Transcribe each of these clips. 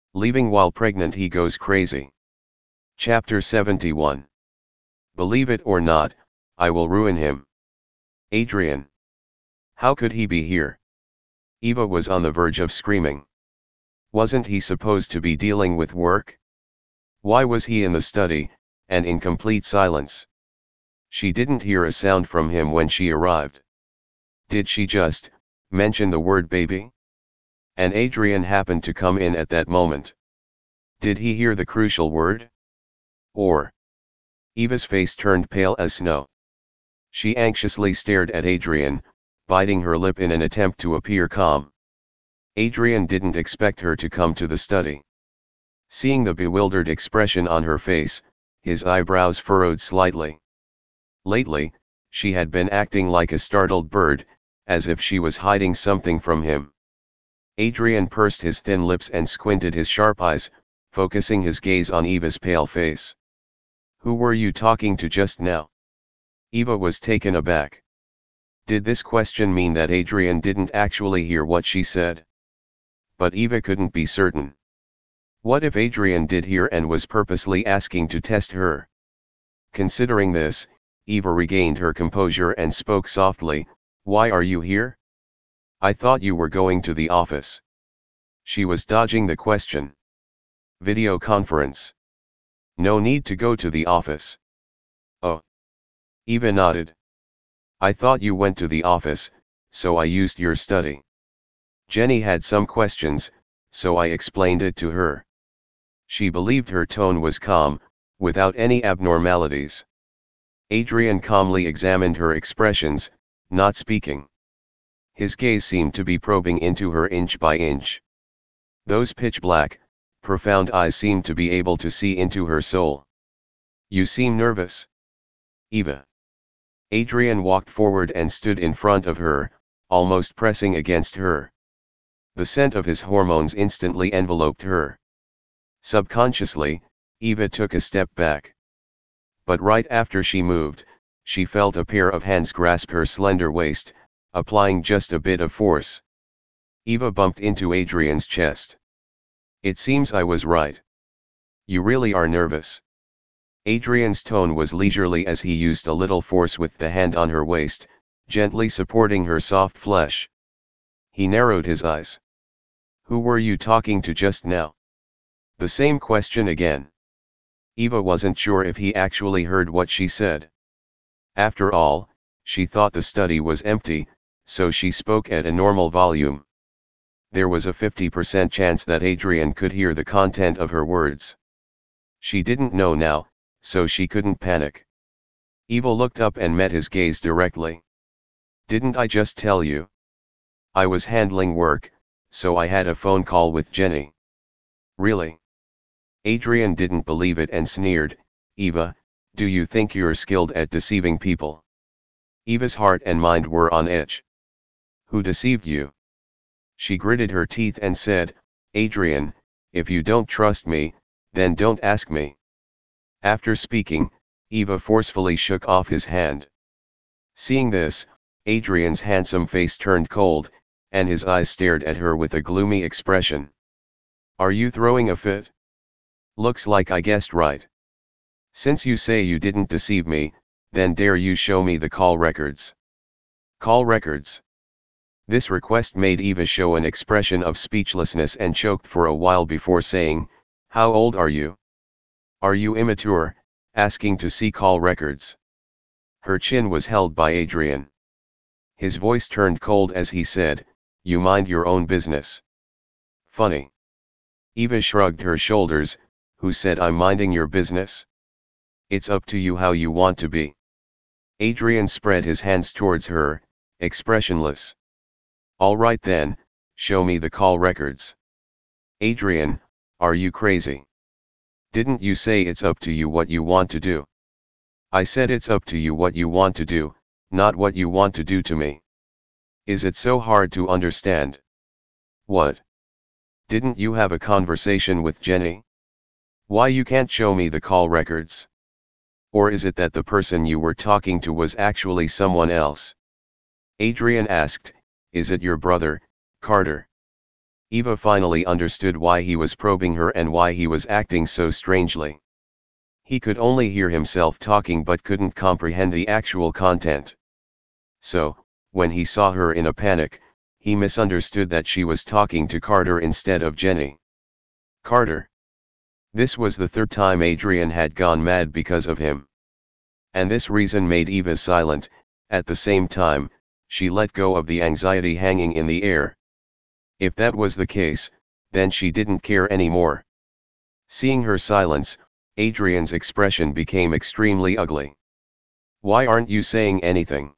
Leaving while pregnant, he goes crazy. Chapter 71. Believe it or not, I will ruin him. Adrian. How could he be here? Eva was on the verge of screaming. Wasn't he supposed to be dealing with work? Why was he in the study, and in complete silence? She didn't hear a sound from him when she arrived. Did she just mention the word baby? And Adrian happened to come in at that moment. Did he hear the crucial word? Or? Eva's face turned pale as snow. She anxiously stared at Adrian, biting her lip in an attempt to appear calm. Adrian didn't expect her to come to the study. Seeing the bewildered expression on her face, his eyebrows furrowed slightly. Lately, she had been acting like a startled bird, as if she was hiding something from him. Adrian pursed his thin lips and squinted his sharp eyes, focusing his gaze on Eva's pale face. Who were you talking to just now? Eva was taken aback. Did this question mean that Adrian didn't actually hear what she said? But Eva couldn't be certain. What if Adrian did hear and was purposely asking to test her? Considering this, Eva regained her composure and spoke softly, "Why are you here? I thought you were going to the office." She was dodging the question. Video conference. No need to go to the office. Oh. Eva nodded. I thought you went to the office, so I used your study. Jenny had some questions, so I explained it to her. She believed her tone was calm, without any abnormalities. Adrian calmly examined her expressions, not speaking. His gaze seemed to be probing into her inch by inch. Those pitch-black, profound eyes seemed to be able to see into her soul. You seem nervous. Eva. Adrian walked forward and stood in front of her, almost pressing against her. The scent of his hormones instantly enveloped her. Subconsciously, Eva took a step back. But right after she moved, she felt a pair of hands grasp her slender waist, applying just a bit of force. Eva bumped into Adrian's chest. It seems I was right. You really are nervous. Adrian's tone was leisurely as he used a little force with the hand on her waist, gently supporting her soft flesh. He narrowed his eyes. Who were you talking to just now? The same question again. Eva wasn't sure if he actually heard what she said. After all, she thought the study was empty, so she spoke at a normal volume. There was a 50% chance that Adrian could hear the content of her words. She didn't know now, so she couldn't panic. Eva looked up and met his gaze directly. Didn't I just tell you? I was handling work, so I had a phone call with Jenny. Really? Adrian didn't believe it and sneered, Eva, do you think you're skilled at deceiving people? Eva's heart and mind were on edge. Who deceived you? She gritted her teeth and said, Adrian, if you don't trust me, then don't ask me. After speaking, Eva forcefully shook off his hand. Seeing this, Adrian's handsome face turned cold, and his eyes stared at her with a gloomy expression. Are you throwing a fit? Looks like I guessed right. Since you say you didn't deceive me, then dare you show me the call records. Call records. This request made Eva show an expression of speechlessness and choked for a while before saying, How old are you? Are you immature, asking to see call records? Her chin was held by Adrian. His voice turned cold as he said, You mind your own business. Funny. Eva shrugged her shoulders, Who said I'm minding your business? It's up to you how you want to be. Adrian spread his hands towards her, expressionless. All right then, show me the call records. Adrian, are you crazy? Didn't you say it's up to you what you want to do? I said it's up to you what you want to do, not what you want to do to me. Is it so hard to understand? What? Didn't you have a conversation with Jenny? Why you can't show me the call records? Or is it that the person you were talking to was actually someone else? Adrian asked, Is it your brother, Carter? Eva finally understood why he was probing her and why he was acting so strangely. He could only hear himself talking but couldn't comprehend the actual content. So, when he saw her in a panic, he misunderstood that she was talking to Carter instead of Jenny. Carter. This was the third time Adrian had gone mad because of him. And this reason made Eva silent. At the same time, she let go of the anxiety hanging in the air. If that was the case, then she didn't care anymore. Seeing her silence, Adrian's expression became extremely ugly. Why aren't you saying anything?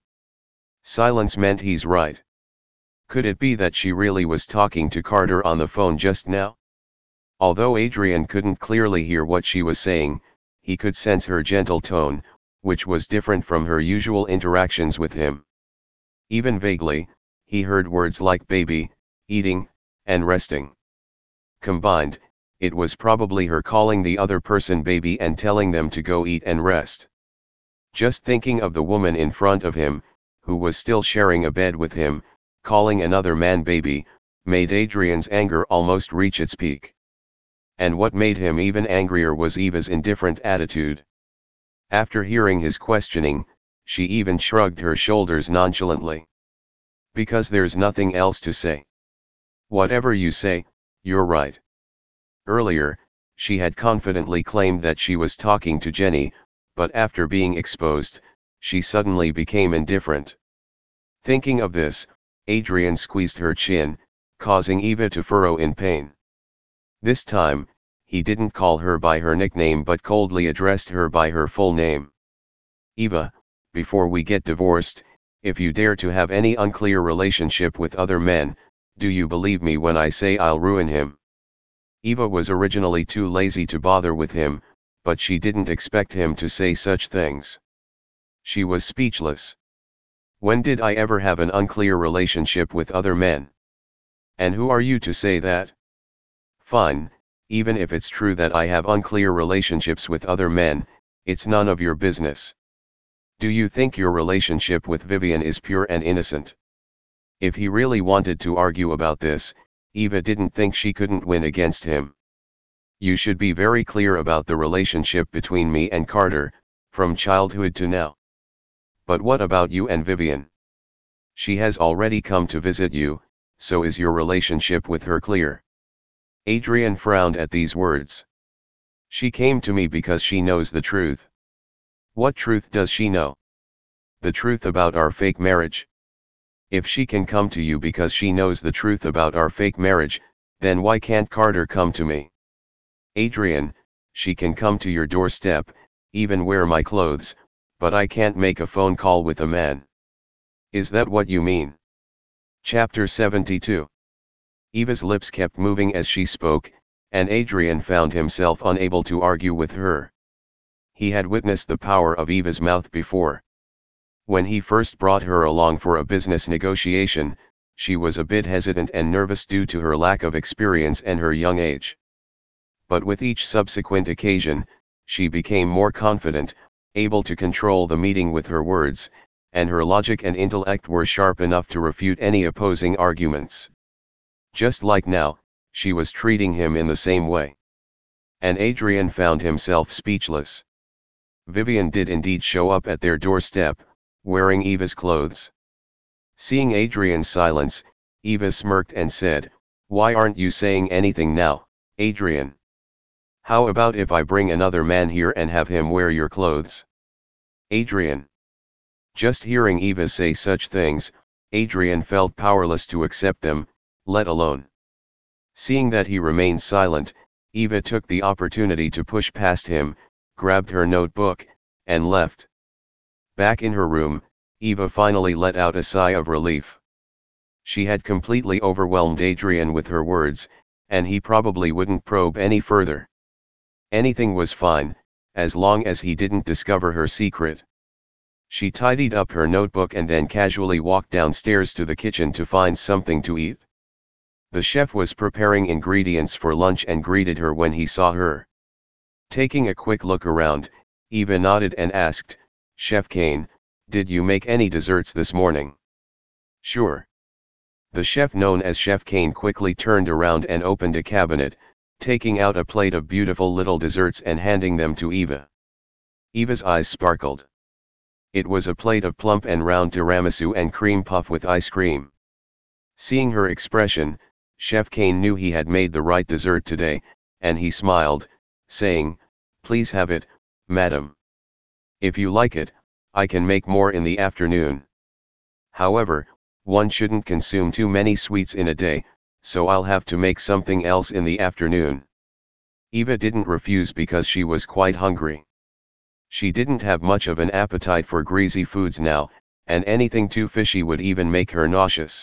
Silence meant he's right. Could it be that she really was talking to Carter on the phone just now? Although Adrian couldn't clearly hear what she was saying, he could sense her gentle tone, which was different from her usual interactions with him. Even vaguely, he heard words like baby, eating, and resting. Combined, it was probably her calling the other person baby and telling them to go eat and rest. Just thinking of the woman in front of him, who was still sharing a bed with him, calling another man baby, made Adrian's anger almost reach its peak. And what made him even angrier was Eva's indifferent attitude. After hearing his questioning, she even shrugged her shoulders nonchalantly. Because there's nothing else to say. Whatever you say, you're right. Earlier, she had confidently claimed that she was talking to Jenny, but after being exposed, she suddenly became indifferent. Thinking of this, Adrian squeezed her chin, causing Eva to furrow in pain. This time, he didn't call her by her nickname but coldly addressed her by her full name. Eva, before we get divorced, if you dare to have any unclear relationship with other men, do you believe me when I say I'll ruin him? Eva was originally too lazy to bother with him, but she didn't expect him to say such things. She was speechless. When did I ever have an unclear relationship with other men? And who are you to say that? Fine, even if it's true that I have unclear relationships with other men, it's none of your business. Do you think your relationship with Vivian is pure and innocent? If he really wanted to argue about this, Eva didn't think she couldn't win against him. You should be very clear about the relationship between me and Carter, from childhood to now. But what about you and Vivian? She has already come to visit you, so is your relationship with her clear? Adrian frowned at these words. She came to me because she knows the truth. What truth does she know? The truth about our fake marriage. If she can come to you because she knows the truth about our fake marriage, then why can't Carter come to me? Adrian, she can come to your doorstep, even wear my clothes, but I can't make a phone call with a man. Is that what you mean? Chapter 72. Eva's lips kept moving as she spoke, and Adrian found himself unable to argue with her. He had witnessed the power of Eva's mouth before. When he first brought her along for a business negotiation, she was a bit hesitant and nervous due to her lack of experience and her young age. But with each subsequent occasion, she became more confident, able to control the meeting with her words, and her logic and intellect were sharp enough to refute any opposing arguments. Just like now, she was treating him in the same way. And Adrian found himself speechless. Vivian did indeed show up at their doorstep, wearing Eva's clothes. Seeing Adrian's silence, Eva smirked and said, "Why aren't you saying anything now, Adrian? How about if I bring another man here and have him wear your clothes?" Adrian. Just hearing Eva say such things, Adrian felt powerless to accept them, let alone. Seeing that he remained silent, Eva took the opportunity to push past him, grabbed her notebook, and left. Back in her room, Eva finally let out a sigh of relief. She had completely overwhelmed Adrian with her words, and he probably wouldn't probe any further. Anything was fine, as long as he didn't discover her secret. She tidied up her notebook and then casually walked downstairs to the kitchen to find something to eat. The chef was preparing ingredients for lunch and greeted her when he saw her. Taking a quick look around, Eva nodded and asked, "Chef Kane, did you make any desserts this morning?" "Sure. The chef known as Chef Kane quickly turned around and opened a cabinet, taking out a plate of beautiful little desserts and handing them to Eva. Eva's eyes sparkled. It was a plate of plump and round tiramisu and cream puff with ice cream. Seeing her expression, Chef Kane knew he had made the right dessert today, and he smiled, saying, "Please have it, madam. If you like it, I can make more in the afternoon. However, one shouldn't consume too many sweets in a day, so I'll have to make something else in the afternoon." Eva didn't refuse because she was quite hungry. She didn't have much of an appetite for greasy foods now, and anything too fishy would even make her nauseous.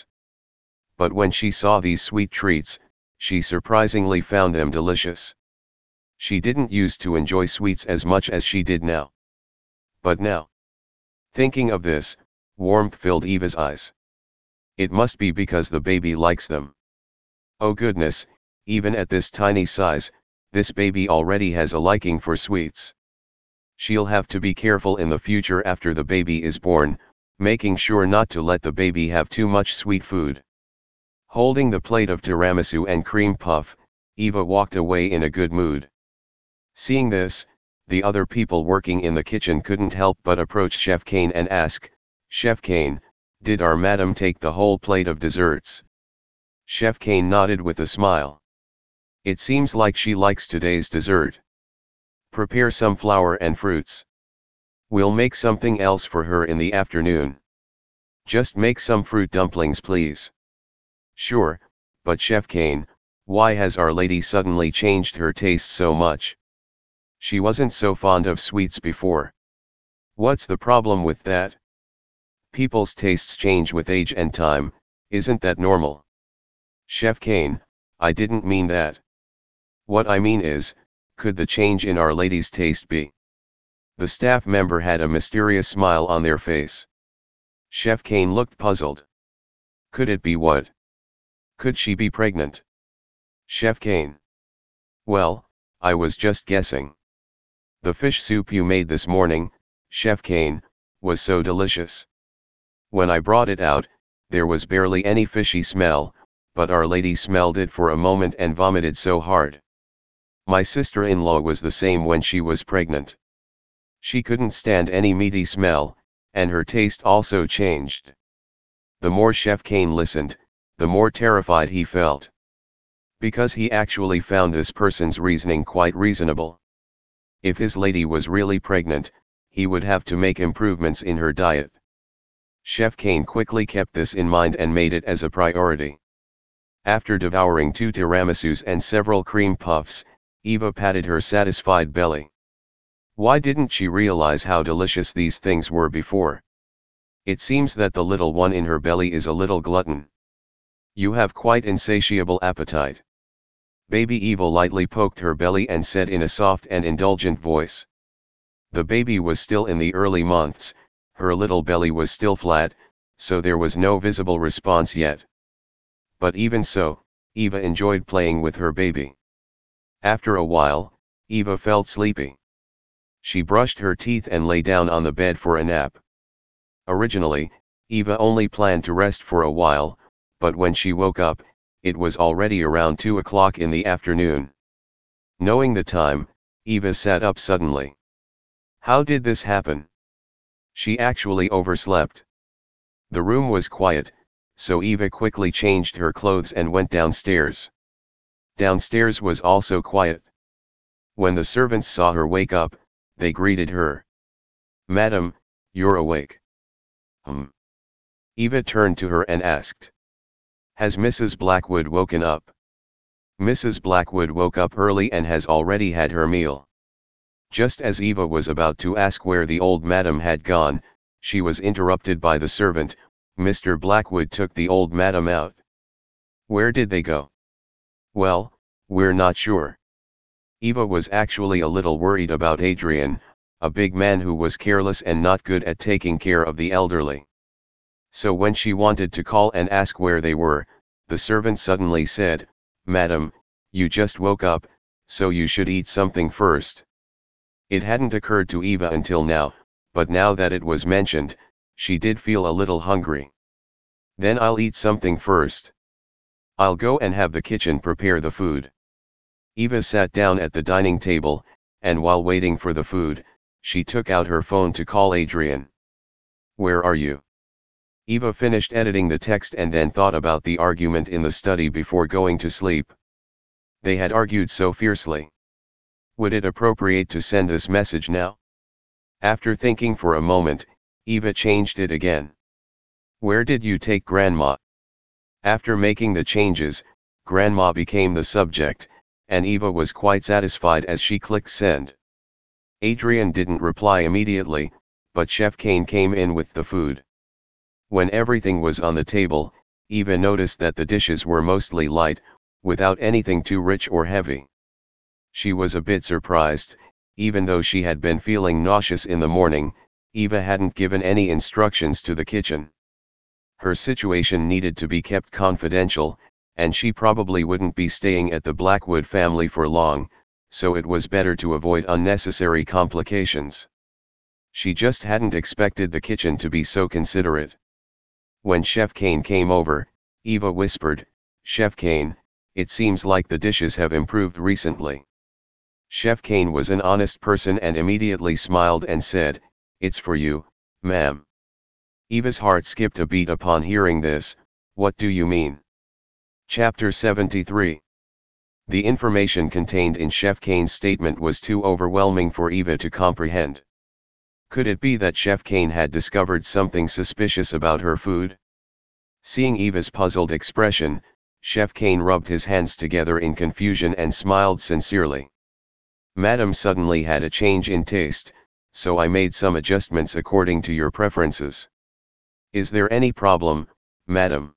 But when she saw these sweet treats, she surprisingly found them delicious. She didn't used to enjoy sweets as much as she did now. But now, thinking of this, warmth filled Eva's eyes. It must be because the baby likes them. Oh goodness, even at this tiny size, this baby already has a liking for sweets. She'll have to be careful in the future after the baby is born, making sure not to let the baby have too much sweet food. Holding the plate of tiramisu and cream puff, Eva walked away in a good mood. Seeing this, the other people working in the kitchen couldn't help but approach Chef Kane and ask, "Chef Kane, did our madam take the whole plate of desserts?" Chef Kane nodded with a smile. "It seems like she likes today's dessert. Prepare some flour and fruits. We'll make something else for her in the afternoon. Just make some fruit dumplings, please." "Sure, but Chef Kane, why has Our Lady suddenly changed her taste so much? She wasn't so fond of sweets before." "What's the problem with that? People's tastes change with age and time, isn't that normal?" "Chef Kane, I didn't mean that. What I mean is, could the change in Our Lady's taste be?" The staff member had a mysterious smile on their face. Chef Kane looked puzzled. "Could it be what? Could she be pregnant?" "Chef Kane. Well, I was just guessing. The fish soup you made this morning, Chef Kane, was so delicious. When I brought it out, there was barely any fishy smell, but Our Lady smelled it for a moment and vomited so hard. My sister-in-law was the same when she was pregnant. She couldn't stand any meaty smell, and her taste also changed." The more Chef Kane listened, the more terrified he felt. Because he actually found this person's reasoning quite reasonable. If his lady was really pregnant, he would have to make improvements in her diet. Chef Kane quickly kept this in mind and made it as a priority. After devouring 2 tiramisus and several cream puffs, Eva patted her satisfied belly. Why didn't she realize how delicious these things were before? It seems that the little one in her belly is a little glutton. "You have quite insatiable appetite." Baby Eva lightly poked her belly and said in a soft and indulgent voice. The baby was still in the early months, her little belly was still flat, so there was no visible response yet. But even so, Eva enjoyed playing with her baby. After a while, Eva felt sleepy. She brushed her teeth and lay down on the bed for a nap. Originally, Eva only planned to rest for a while, but when she woke up, it was already around 2 o'clock in the afternoon. Knowing the time, Eva sat up suddenly. How did this happen? She actually overslept. The room was quiet, so Eva quickly changed her clothes and went downstairs. Downstairs was also quiet. When the servants saw her wake up, they greeted her. "Madam, you're awake." Eva turned to her and asked. "Has Mrs. Blackwood woken up?" "Mrs. Blackwood woke up early and has already had her meal." Just as Eva was about to ask where the old madam had gone, she was interrupted by the servant. "Mr. Blackwood took the old madam out." "Where did they go?" "Well, we're not sure." Eva was actually a little worried about Adrian, a big man who was careless and not good at taking care of the elderly. So when she wanted to call and ask where they were, the servant suddenly said, "Madam, you just woke up, so you should eat something first." It hadn't occurred to Eva until now, but now that it was mentioned, she did feel a little hungry. Then I'll eat something first. I'll go and have the kitchen prepare the food. Eva sat down at the dining table, and while waiting for the food, she took out her phone to call Adrian. Where are you? Eva finished editing the text and then thought about the argument in the study before going to sleep. They had argued so fiercely. Would it appropriate to send this message now? After thinking for a moment, Eva changed it again. Where did you take Grandma? After making the changes, Grandma became the subject, and Eva was quite satisfied as she clicked send. Adrian didn't reply immediately, but Chef Kane came in with the food. When everything was on the table, Eva noticed that the dishes were mostly light, without anything too rich or heavy. She was a bit surprised. Even though she had been feeling nauseous in the morning, Eva hadn't given any instructions to the kitchen. Her situation needed to be kept confidential, and she probably wouldn't be staying at the Blackwood family for long, so it was better to avoid unnecessary complications. She just hadn't expected the kitchen to be so considerate. When Chef Kane came over, Eva whispered, "Chef Kane, it seems like the dishes have improved recently." Chef Kane was an honest person and immediately smiled and said, "It's for you, ma'am." Eva's heart skipped a beat upon hearing this. What do you mean? Chapter 73. The information contained in Chef Kane's statement was too overwhelming for Eva to comprehend. Could it be that Chef Kane had discovered something suspicious about her food? Seeing Eva's puzzled expression, Chef Kane rubbed his hands together in confusion and smiled sincerely. "Madam suddenly had a change in taste, so I made some adjustments according to your preferences." "Is there any problem, madam?"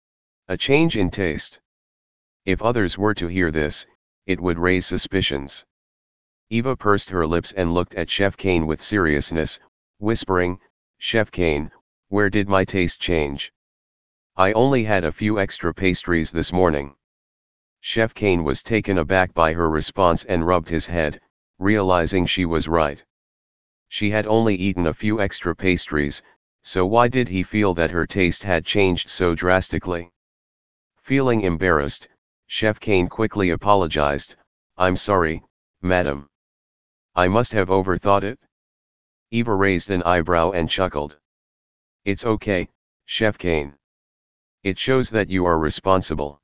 "A change in taste?" If others were to hear this, it would raise suspicions. Eva pursed her lips and looked at Chef Kane with seriousness, whispering, "Chef Kane, where did my taste change? I only had a few extra pastries this morning." Chef Kane was taken aback by her response and rubbed his head, realizing she was right. She had only eaten a few extra pastries, so why did he feel that her taste had changed so drastically? Feeling embarrassed, Chef Kane quickly apologized, "I'm sorry, madam. I must have overthought it." Eva raised an eyebrow and chuckled. "It's okay, Chef Kane. It shows that you are responsible.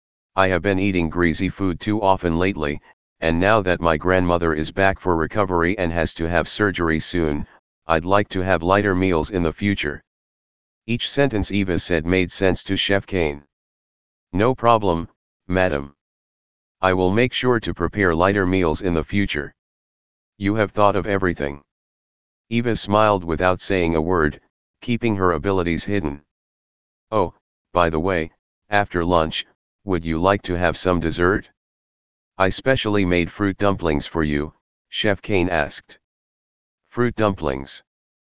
I have been eating greasy food too often lately, and now that my grandmother is back for recovery and has to have surgery soon, I'd like to have lighter meals in the future." Each sentence Eva said made sense to Chef Kane. "No problem, madam. I will make sure to prepare lighter meals in the future. You have thought of everything." Eva smiled without saying a word, keeping her abilities hidden. "Oh, by the way, after lunch, would you like to have some dessert? I specially made fruit dumplings for you," Chef Kane asked. Fruit dumplings.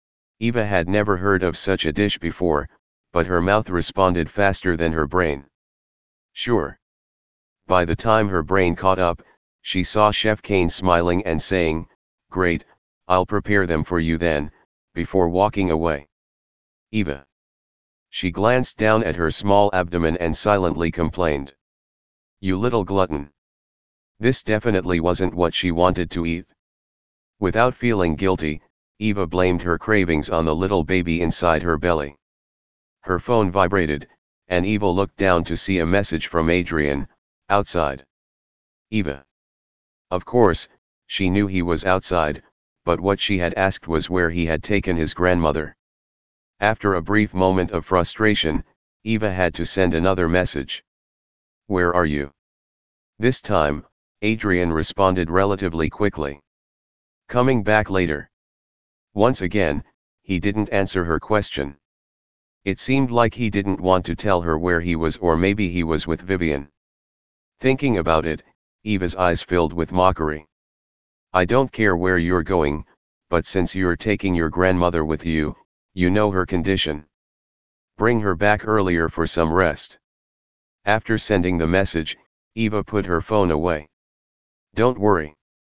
Eva had never heard of such a dish before, but her mouth responded faster than her brain. "Sure." By the time her brain caught up, she saw Chef Kane smiling and saying, "Great, I'll prepare them for you then," before walking away. "Eva." She glanced down at her small abdomen and silently complained, "You little glutton." This definitely wasn't what she wanted to eat. Without feeling guilty, Eva blamed her cravings on the little baby inside her belly. Her phone vibrated, and Eva looked down to see a message from Adrian, outside. "Eva." Of course, she knew he was outside, but what she had asked was where he had taken his grandmother. After a brief moment of frustration, Eva had to send another message. "Where are you?" This time, Adrian responded relatively quickly. "Coming back later." Once again, he didn't answer her question. It seemed like he didn't want to tell her where he was, or maybe he was with Vivian. Thinking about it, Eva's eyes filled with mockery. "I don't care where you're going, but since you're taking your grandmother with you, you know her condition. Bring her back earlier for some rest." After sending the message, Eva put her phone away. "Don't worry.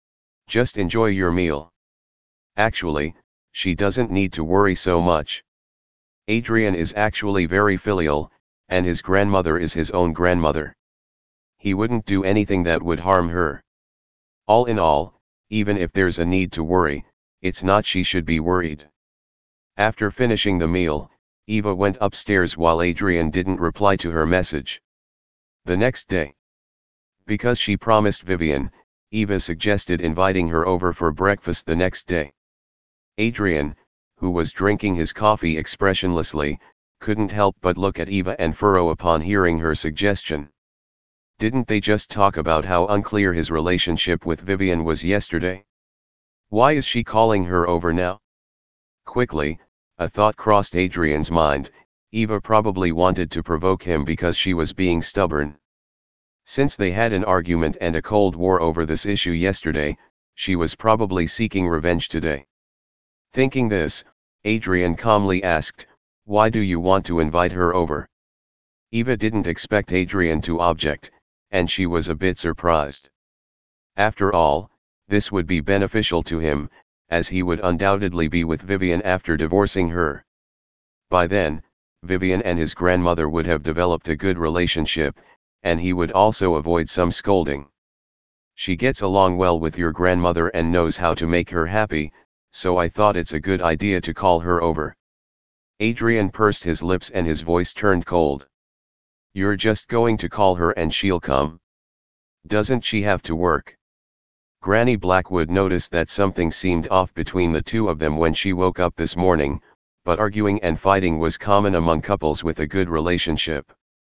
Just enjoy your meal." Actually, she doesn't need to worry so much. Adrian is actually very filial, and his grandmother is his own grandmother. He wouldn't do anything that would harm her. All in all, even if there's a need to worry, it's not she should be worried. After finishing the meal, Eva went upstairs while Adrian didn't reply to her message. The next day, because she promised Vivian, Eva suggested inviting her over for breakfast the next day. Adrian, who was drinking his coffee expressionlessly, couldn't help but look at Eva and furrow upon hearing her suggestion. Didn't they just talk about how unclear his relationship with Vivian was yesterday? Why is she calling her over now? Quickly, a thought crossed Adrian's mind. Eva probably wanted to provoke him because she was being stubborn. Since they had an argument and a cold war over this issue yesterday, she was probably seeking revenge today. Thinking this, Adrian calmly asked, "Why do you want to invite her over?" Eva didn't expect Adrian to object, and she was a bit surprised. After all, this would be beneficial to him, as he would undoubtedly be with Vivian after divorcing her. By then, Vivian and his grandmother would have developed a good relationship, and he would also avoid some scolding. She gets along well with your grandmother and knows how to make her happy, so I thought it's a good idea to call her over. Adrian pursed his lips and his voice turned cold. You're just going to call her and she'll come? Doesn't she have to work? Granny Blackwood noticed that something seemed off between the two of them when she woke up this morning, but arguing and fighting was common among couples with a good relationship.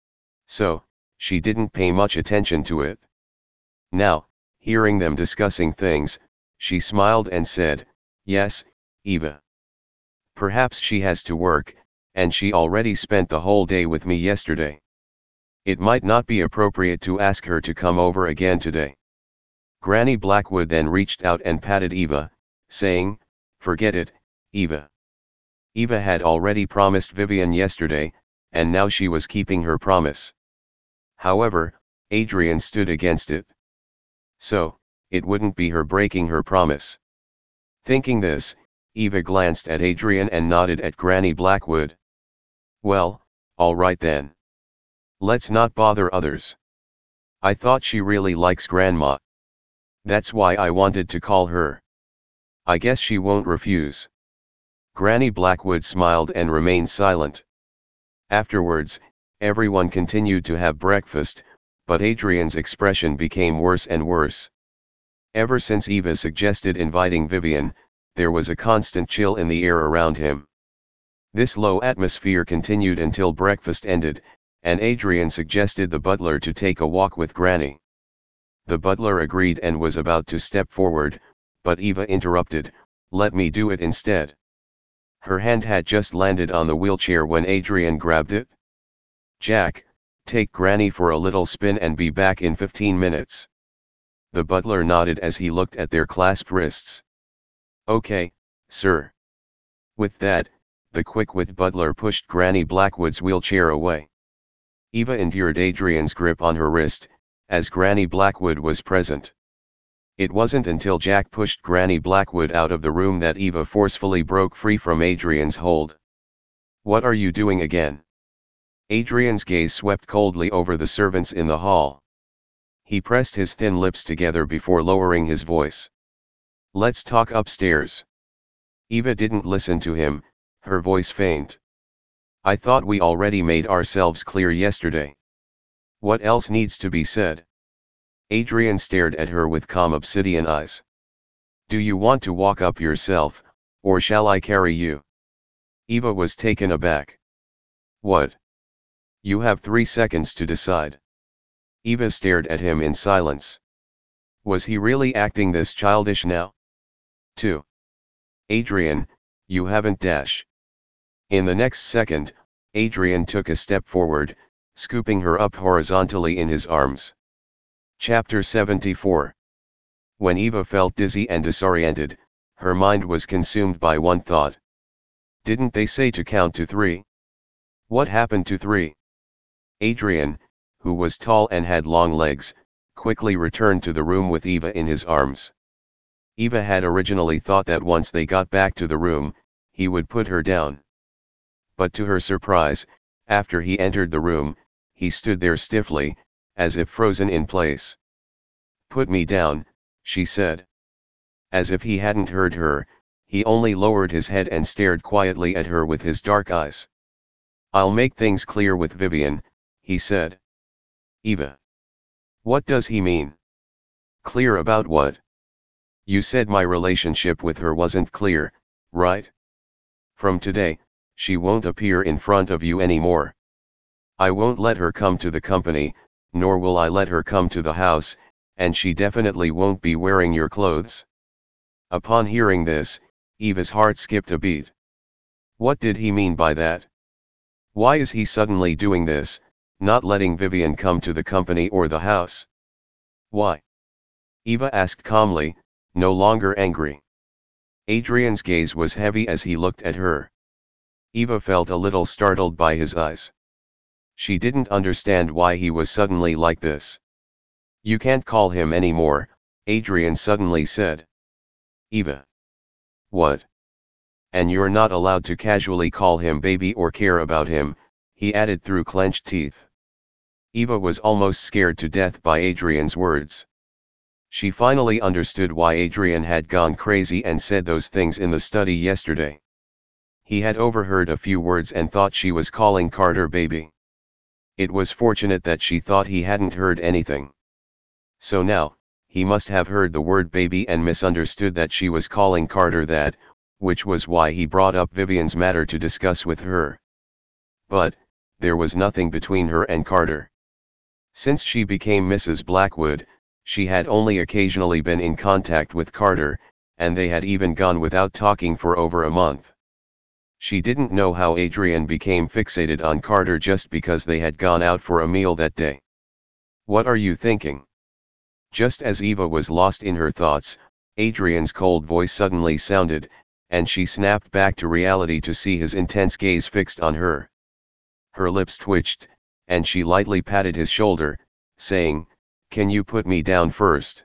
So, she didn't pay much attention to it. Now, hearing them discussing things, she smiled and said, "Yes, Eva. Perhaps she has to work, and she already spent the whole day with me yesterday. It might not be appropriate to ask her to come over again today." Granny Blackwood then reached out and patted Eva, saying, "Forget it, Eva." Eva had already promised Vivian yesterday, and now she was keeping her promise. However, Adrian stood against it. So, it wouldn't be her breaking her promise. Thinking this, Eva glanced at Adrian and nodded at Granny Blackwood. "Well, all right then. Let's not bother others. I thought she really likes Grandma. That's why I wanted to call her. I guess she won't refuse." Granny Blackwood smiled and remained silent. Afterwards, everyone continued to have breakfast, but Adrian's expression became worse and worse. Ever since Eva suggested inviting Vivian, there was a constant chill in the air around him. This low atmosphere continued until breakfast ended, and Adrian suggested the butler to take a walk with Granny. The butler agreed and was about to step forward, but Eva interrupted, "Let me do it instead." Her hand had just landed on the wheelchair when Adrian grabbed it. "Jack, take Granny for a little spin and be back in 15 minutes. The butler nodded as he looked at their clasped wrists. "Okay, sir." With that, the quick-wit butler pushed Granny Blackwood's wheelchair away. Eva endured Adrian's grip on her wrist, as Granny Blackwood was present. It wasn't until Jack pushed Granny Blackwood out of the room that Eva forcefully broke free from Adrian's hold. "What are you doing again?" Adrian's gaze swept coldly over the servants in the hall. He pressed his thin lips together before lowering his voice. "Let's talk upstairs." Eva didn't listen to him, her voice faint. "I thought we already made ourselves clear yesterday. What else needs to be said?" Adrian stared at her with calm obsidian eyes. "Do you want to walk up yourself, or shall I carry you?" Eva was taken aback. "What? You have 3 seconds to decide." Eva stared at him in silence. Was he really acting this childish now? 2. "Adrian, you haven't dash." In the next second, Adrian took a step forward, scooping her up horizontally in his arms. Chapter 74. When Eva felt dizzy and disoriented, her mind was consumed by one thought. Didn't they say to count to 3? What happened to 3? Adrian, who was tall and had long legs, quickly returned to the room with Eva in his arms. Eva had originally thought that once they got back to the room, he would put her down. but to her surprise, after he entered the room, he stood there stiffly, as if frozen in place. "Put me down," she said. As if he hadn't heard her, he only lowered his head and stared quietly at her with his dark eyes. "I'll make things clear with Vivian," he said. "Eva." What does he mean? Clear about what? You said my relationship with her wasn't clear, right? From today, she won't appear in front of you anymore. I won't let her come to the company, nor will I let her come to the house, and she definitely won't be wearing your clothes. Upon hearing this, Eva's heart skipped a beat. What did he mean by that? Why is he suddenly doing this, not letting Vivian come to the company or the house? Why? Eva asked calmly, no longer angry. Adrian's gaze was heavy as he looked at her. Eva felt a little startled by his eyes. She didn't understand why he was suddenly like this. You can't call him anymore, Adrian suddenly said. Eva. What? And you're not allowed to casually call him baby or care about him, he added through clenched teeth. Eva was almost scared to death by Adrian's words. She finally understood why Adrian had gone crazy and said those things in the study yesterday. He had overheard a few words and thought she was calling Carter baby. It was fortunate that she thought he hadn't heard anything. So now, he must have heard the word baby and misunderstood that she was calling Carter that, which was why he brought up Vivian's matter to discuss with her. But, there was nothing between her and Carter. Since she became Mrs. Blackwood, she had only occasionally been in contact with Carter, and they had even gone without talking for over a month. She didn't know how Adrian became fixated on Carter just because they had gone out for a meal that day. What are you thinking? Just as Eva was lost in her thoughts, Adrian's cold voice suddenly sounded, and she snapped back to reality to see his intense gaze fixed on her. Her lips twitched, and she lightly patted his shoulder, saying, "Can you put me down first?"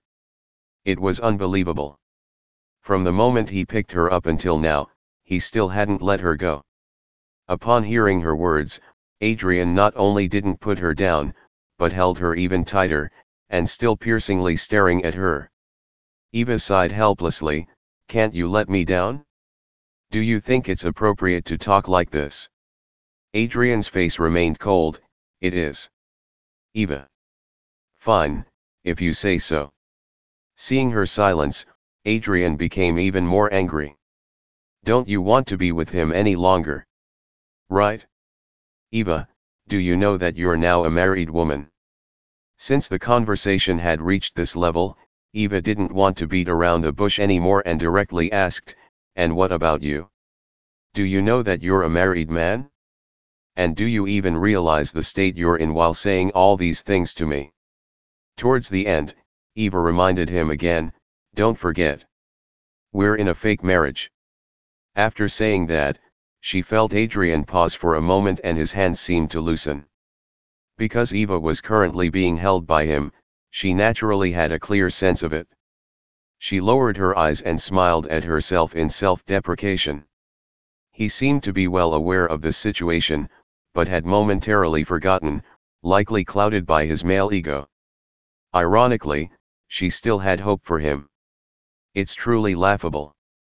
It was unbelievable. From the moment he picked her up until now, he still hadn't let her go. Upon hearing her words, Adrian not only didn't put her down, but held her even tighter, and still piercingly staring at her. Eva sighed helplessly, "Can't you let me down? Do you think it's appropriate to talk like this?" Adrian's face remained cold. "It is." Eva. "Fine, if you say so." Seeing her silence, Adrian became even more angry. "Don't you want to be with him any longer? Right? Eva, do you know that you're now a married woman?" Since the conversation had reached this level, Eva didn't want to beat around the bush anymore and directly asked, "And what about you? Do you know that you're a married man? And do you even realize the state you're in while saying all these things to me?" Towards the end, Eva reminded him again, "Don't forget. We're in a fake marriage." After saying that, she felt Adrian pause for a moment and his hands seemed to loosen. Because Eva was currently being held by him, she naturally had a clear sense of it. She lowered her eyes and smiled at herself in self-deprecation. He seemed to be well aware of the situation, but had momentarily forgotten, likely clouded by his male ego. Ironically, she still had hope for him. It's truly laughable.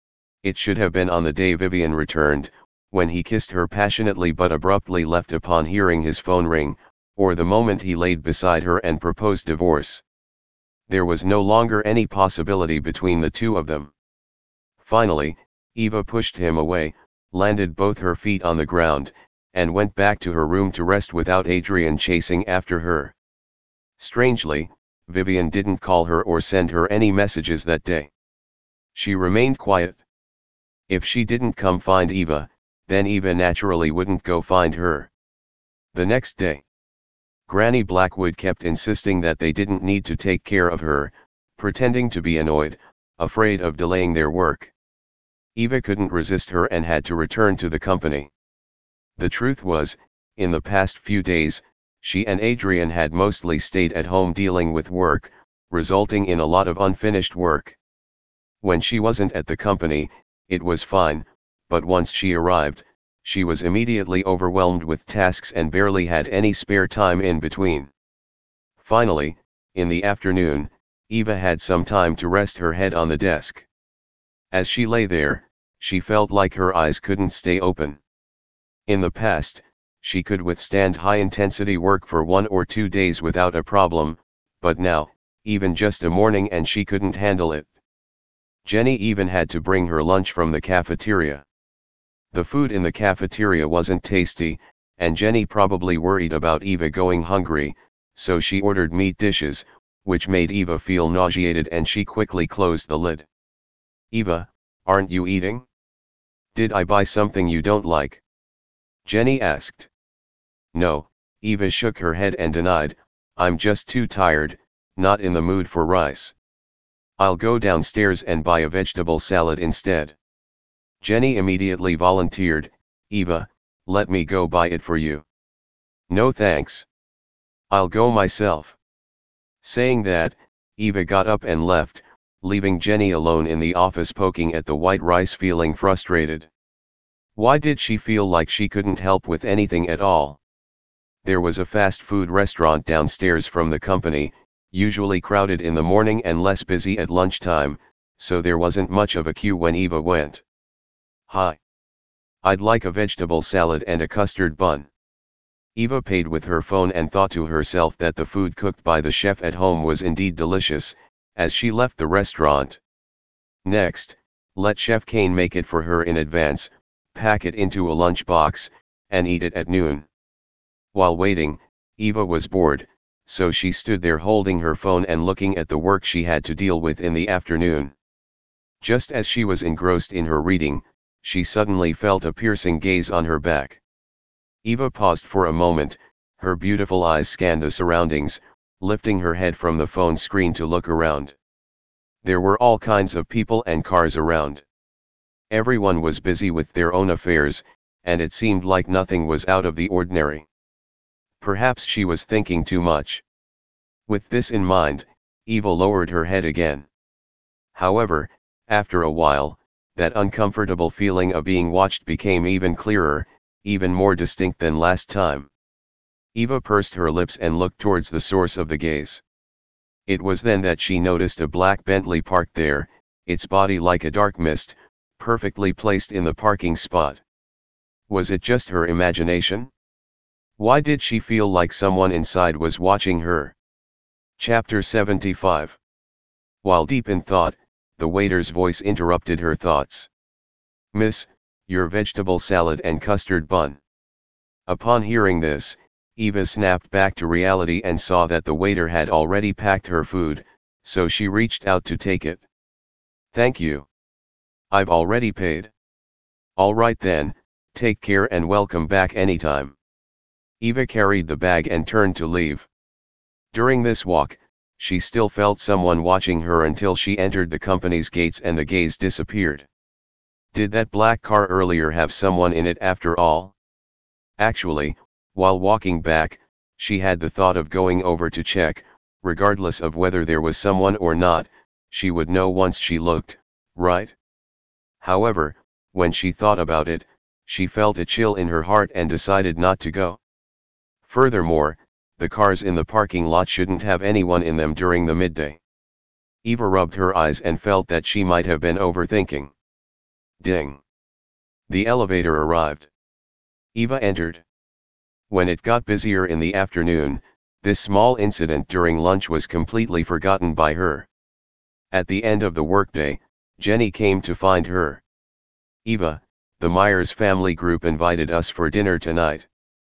It should have been on the day Vivian returned, when he kissed her passionately but abruptly left upon hearing his phone ring, or the moment he laid beside her and proposed divorce. There was no longer any possibility between the two of them. Finally, Eva pushed him away, landed both her feet on the ground, and went back to her room to rest without Adrian chasing after her. Strangely, Vivian didn't call her or send her any messages that day. She remained quiet. If she didn't come find Eva, then Eva naturally wouldn't go find her. The next day, Granny Blackwood kept insisting that they didn't need to take care of her, pretending to be annoyed, afraid of delaying their work. Eva couldn't resist her and had to return to the company. The truth was, in the past few days, she and Adrian had mostly stayed at home dealing with work, resulting in a lot of unfinished work. When she wasn't at the company, it was fine, but once she arrived, She was immediately overwhelmed with tasks and barely had any spare time in between. Finally, in the afternoon, Eva had some time to rest her head on the desk. As she lay there, she felt like her eyes couldn't stay open. In the past, she could withstand high-intensity work for 1 or 2 days without a problem, but now, even just a morning and she couldn't handle it. Jenny even had to bring her lunch from the cafeteria. The food in the cafeteria wasn't tasty, and Jenny probably worried about Eva going hungry, so she ordered meat dishes, which made Eva feel nauseated and she quickly closed the lid. "Eva, aren't you eating? Did I buy something you don't like?" Jenny asked. "No," Eva shook her head and denied, "I'm just too tired, not in the mood for rice. I'll go downstairs and buy a vegetable salad instead." Jenny immediately volunteered, "Eva, let me go buy it for you." "No thanks. I'll go myself." Saying that, Eva got up and left, leaving Jenny alone in the office poking at the white rice feeling frustrated. Why did she feel like she couldn't help with anything at all? There was a fast food restaurant downstairs from the company, usually crowded in the morning and less busy at lunchtime, so there wasn't much of a queue when Eva went. "Hi. I'd like a vegetable salad and a custard bun." Eva paid with her phone and thought to herself that the food cooked by the chef at home was indeed delicious, as she left the restaurant. Next, let Chef Kane make it for her in advance, pack it into a lunch box, and eat it at noon. While waiting, Eva was bored, so she stood there holding her phone and looking at the work she had to deal with in the afternoon. Just as she was engrossed in her reading, she suddenly felt a piercing gaze on her back. Eva paused for a moment, her beautiful eyes scanned the surroundings, lifting her head from the phone screen to look around. There were all kinds of people and cars around. Everyone was busy with their own affairs, and it seemed like nothing was out of the ordinary. Perhaps she was thinking too much. With this in mind, Eva lowered her head again. However, after a while, that uncomfortable feeling of being watched became even clearer, even more distinct than last time. Eva pursed her lips and looked towards the source of the gaze. It was then that she noticed a black Bentley parked there, its body like a dark mist, perfectly placed in the parking spot. Was it just her imagination? Why did she feel like someone inside was watching her? Chapter 75. While deep in thought, the waiter's voice interrupted her thoughts. "Miss, your vegetable salad and custard bun." Upon hearing this, Eva snapped back to reality and saw that the waiter had already packed her food, so she reached out to take it. "Thank you. I've already paid." "All right then, take care and welcome back anytime." Eva carried the bag and turned to leave. During this walk, she still felt someone watching her until she entered the company's gates and the gaze disappeared. Did that black car earlier have someone in it after all? Actually, while walking back, she had the thought of going over to check, regardless of whether there was someone or not, she would know once she looked, right? However, when she thought about it, she felt a chill in her heart and decided not to go. Furthermore, the cars in the parking lot shouldn't have anyone in them during the midday. Eva rubbed her eyes and felt that she might have been overthinking. Ding! The elevator arrived. Eva entered. When it got busier in the afternoon, this small incident during lunch was completely forgotten by her. At the end of the workday, Jenny came to find her. "Eva, the Myers family group invited us for dinner tonight."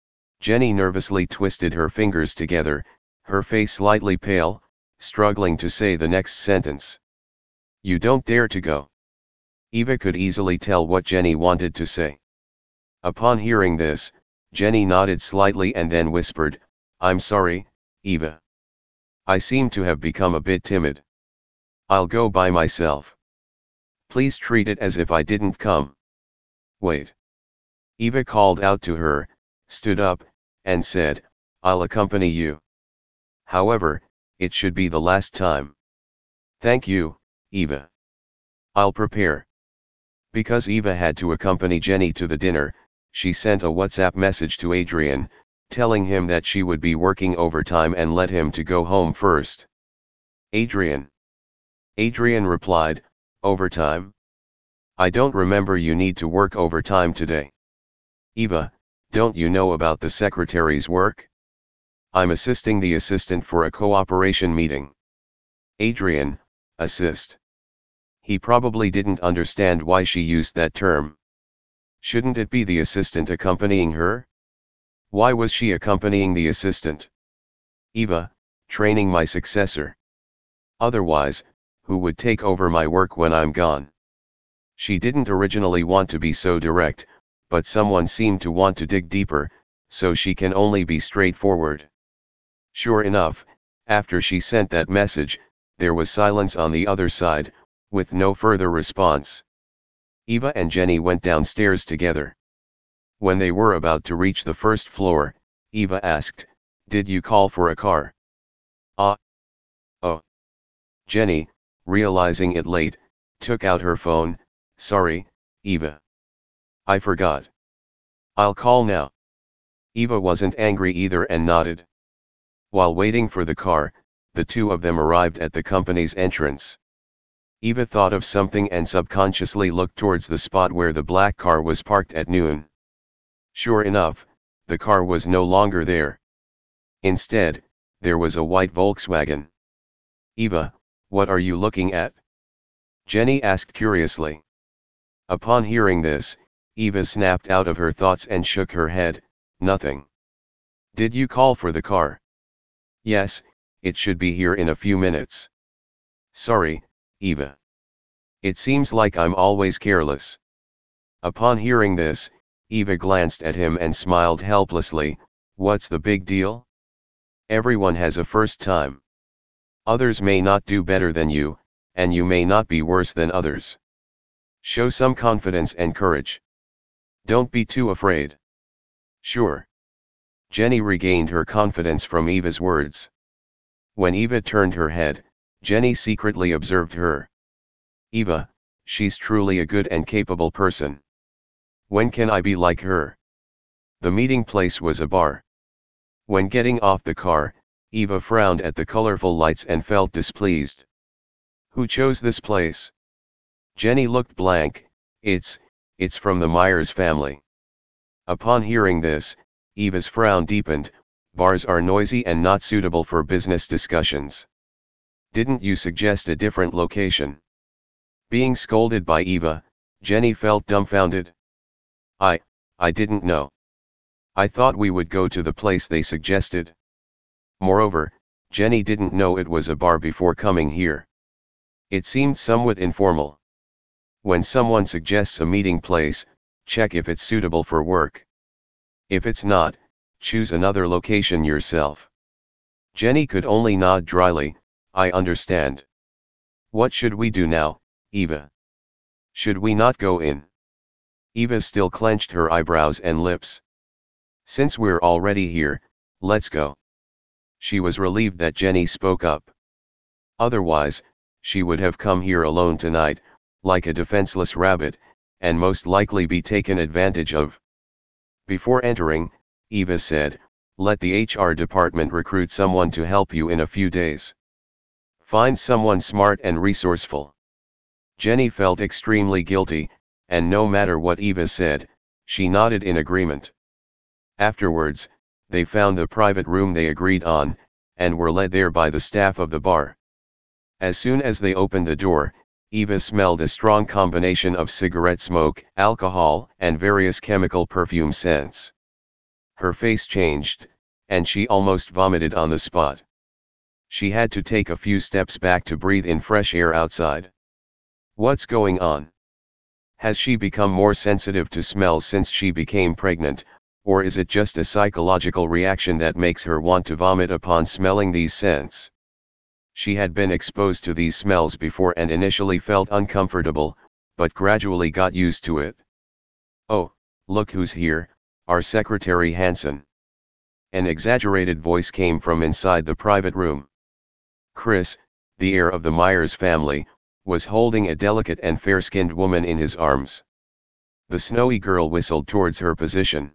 Jenny nervously twisted her fingers together, her face slightly pale, struggling to say the next sentence. "You don't dare to go." Eva could easily tell what Jenny wanted to say. Upon hearing this, Jenny nodded slightly and then whispered, "I'm sorry, Eva. I seem to have become a bit timid. I'll go by myself. Please treat it as if I didn't come." "Wait." Eva called out to her, stood up, and said, "I'll accompany you. However, it should be the last time." "Thank you, Eva. I'll prepare." Because Eva had to accompany Jenny to the dinner, she sent a WhatsApp message to Adrian, telling him that she would be working overtime and let him to go home first. Adrian. Adrian replied, overtime? I don't remember you need to work overtime today. Eva, don't you know about the secretary's work? I'm assisting the assistant for a cooperation meeting. Adrian, assist. He probably didn't understand why she used that term. Shouldn't it be the assistant accompanying her? Why was she accompanying the assistant? Eva, training my successor. Otherwise, who would take over my work when I'm gone? She didn't originally want to be so direct, but someone seemed to want to dig deeper, so she can only be straightforward. Sure enough, after she sent that message, there was silence on the other side, with no further response. Eva and Jenny went downstairs together. When they were about to reach the first floor, Eva asked, "Did you call for a car?" "Ah. Oh." Jenny, realizing it late, took out her phone. "Sorry, Eva. I forgot. I'll call now." Eva wasn't angry either and nodded. While waiting for the car, the two of them arrived at the company's entrance. Eva thought of something and subconsciously looked towards the spot where the black car was parked at noon. Sure enough, the car was no longer there. Instead, there was a white Volkswagen. "Eva, what are you looking at?" Jenny asked curiously. Upon hearing this, Eva snapped out of her thoughts and shook her head. "Nothing." "Did you call for the car?" "Yes, it should be here in a few minutes." "Sorry, Eva. It seems like I'm always careless." Upon hearing this, Eva glanced at him and smiled helplessly. "What's the big deal? Everyone has a first time. Others may not do better than you, and you may not be worse than others. Show some confidence and courage. Don't be too afraid." "Sure." Jenny regained her confidence from Eva's words. When Eva turned her head, Jenny secretly observed her. "Eva, she's truly a good and capable person. When can I be like her?" The meeting place was a bar. When getting off the car, Eva frowned at the colorful lights and felt displeased. "Who chose this place?" Jenny looked blank. It's from the Myers family." Upon hearing this, Eva's frown deepened. "Bars are noisy and not suitable for business discussions. Didn't you suggest a different location?" Being scolded by Eva, Jenny felt dumbfounded. I didn't know. I thought we would go to the place they suggested." Moreover, Jenny didn't know it was a bar before coming here. It seemed somewhat informal. When someone suggests a meeting place, check if it's suitable for work. If it's not, choose another location yourself. Jenny could only nod dryly. "I understand. What should we do now, Eva? Should we not go in?" Eva still clenched her eyebrows and lips. "Since we're already here, let's go." She was relieved that Jenny spoke up. Otherwise, she would have come here alone tonight, like a defenseless rabbit, and most likely be taken advantage of. Before entering, Eva said, "Let the HR department recruit someone to help you in a few days. Find someone smart and resourceful." Jenny felt extremely guilty, and no matter what Eva said, she nodded in agreement. Afterwards, they found the private room they agreed on, and were led there by the staff of the bar. As soon as they opened the door, Eva smelled a strong combination of cigarette smoke, alcohol, and various chemical perfume scents. Her face changed, and she almost vomited on the spot. She had to take a few steps back to breathe in fresh air outside. What's going on? Has she become more sensitive to smells since she became pregnant, or is it just a psychological reaction that makes her want to vomit upon smelling these scents? She had been exposed to these smells before and initially felt uncomfortable, but gradually got used to it. "Oh, look who's here, our secretary Hanson." An exaggerated voice came from inside the private room. Chris, the heir of the Myers family, was holding a delicate and fair-skinned woman in his arms. The snowy girl whistled towards her position.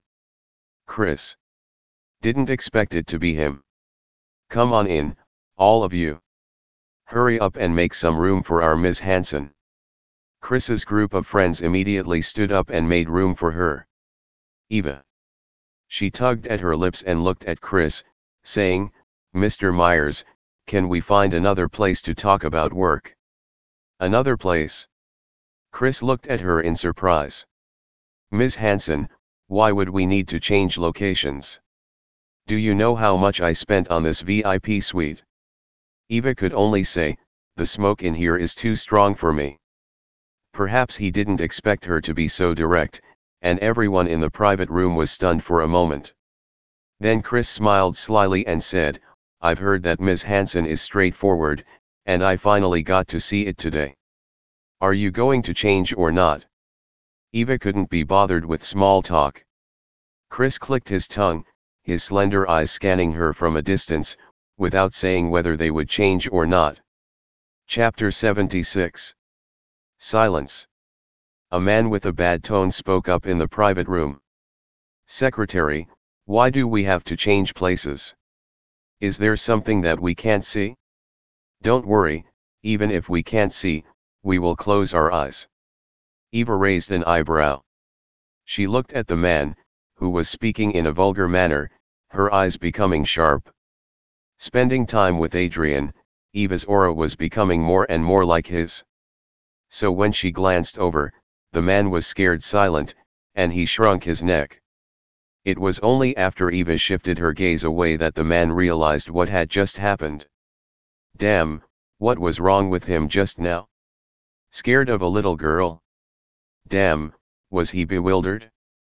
Chris didn't expect it to be him. Come on in, all of you. Hurry up and make some room for our Miss Hansen. Chris's group of friends immediately stood up and made room for her. Eva. She tugged at her lips and looked at Chris, saying, Mr. Myers, can we find another place to talk about work? Another place? Chris looked at her in surprise. Miss Hansen, why would we need to change locations? Do you know how much I spent on this VIP suite? Eva could only say, the smoke in here is too strong for me. Perhaps he didn't expect her to be so direct, and everyone in the private room was stunned for a moment. Then Chris smiled slyly and said, I've heard that Miss Hansen is straightforward, and I finally got to see it today. Are you going to change or not? Eva couldn't be bothered with small talk. Chris clicked his tongue, his slender eyes scanning her from a distance, without saying whether they would change or not. Chapter 76. Silence. A man with a bad tone spoke up in the private room. Secretary, why do we have to change places? Is there something that we can't see? Don't worry, even if we can't see, we will close our eyes. Eva raised an eyebrow. She looked at the man, who was speaking in a vulgar manner, her eyes becoming sharp. Spending time with Adrian, Eva's aura was becoming more and more like his. So when she glanced over, the man was scared silent, and he shrunk his neck. It was only after Eva shifted her gaze away that the man realized what had just happened. Damn, what was wrong with him just now? Scared of a little girl? Damn, was he bewildered?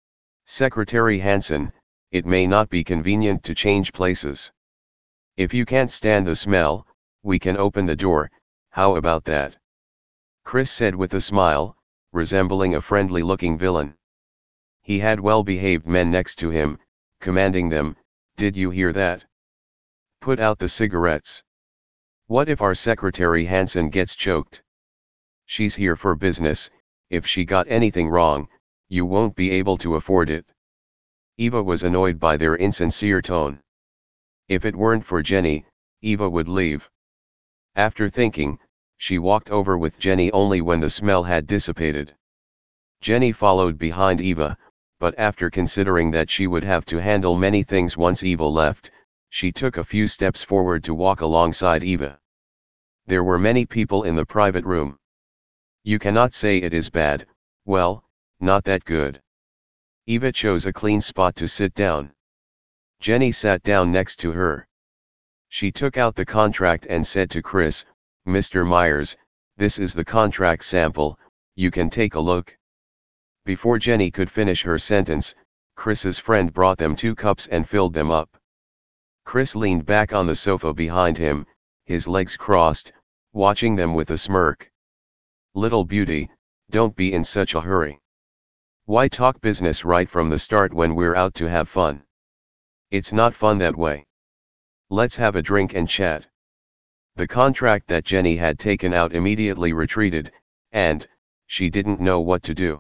Secretary Hansen, it may not be convenient to change places. If you can't stand the smell, we can open the door, how about that? Chris said with a smile, resembling a friendly-looking villain. He had well-behaved men next to him, commanding them, did you hear that? Put out the cigarettes. What if our Secretary Hansen gets choked? She's here for business, if she got anything wrong, you won't be able to afford it. Eva was annoyed by their insincere tone. If it weren't for Jenny, Eva would leave. After thinking, she walked over with Jenny only when the smell had dissipated. Jenny followed behind Eva, but after considering that she would have to handle many things once Eva left, she took a few steps forward to walk alongside Eva. There were many people in the private room. You cannot say it is bad, well, not that good. Eva chose a clean spot to sit down. Jenny sat down next to her. She took out the contract and said to Chris, Mr. Myers, this is the contract sample, you can take a look. Before Jenny could finish her sentence, Chris's friend brought them 2 cups and filled them up. Chris leaned back on the sofa behind him, his legs crossed, watching them with a smirk. Little beauty, don't be in such a hurry. Why talk business right from the start when we're out to have fun? It's not fun that way. Let's have a drink and chat. The contract that Jenny had taken out immediately retreated, and she didn't know what to do.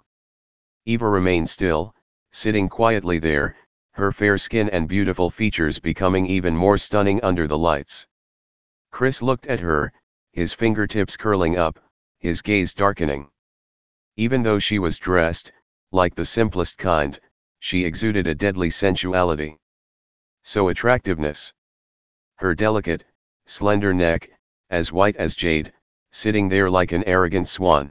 Eva remained still, sitting quietly there, her fair skin and beautiful features becoming even more stunning under the lights. Chris looked at her, his fingertips curling up, his gaze darkening. Even though she was dressed, like the simplest kind, she exuded a deadly sensuality. So attractiveness. Her delicate, slender neck, as white as jade, sitting there like an arrogant swan.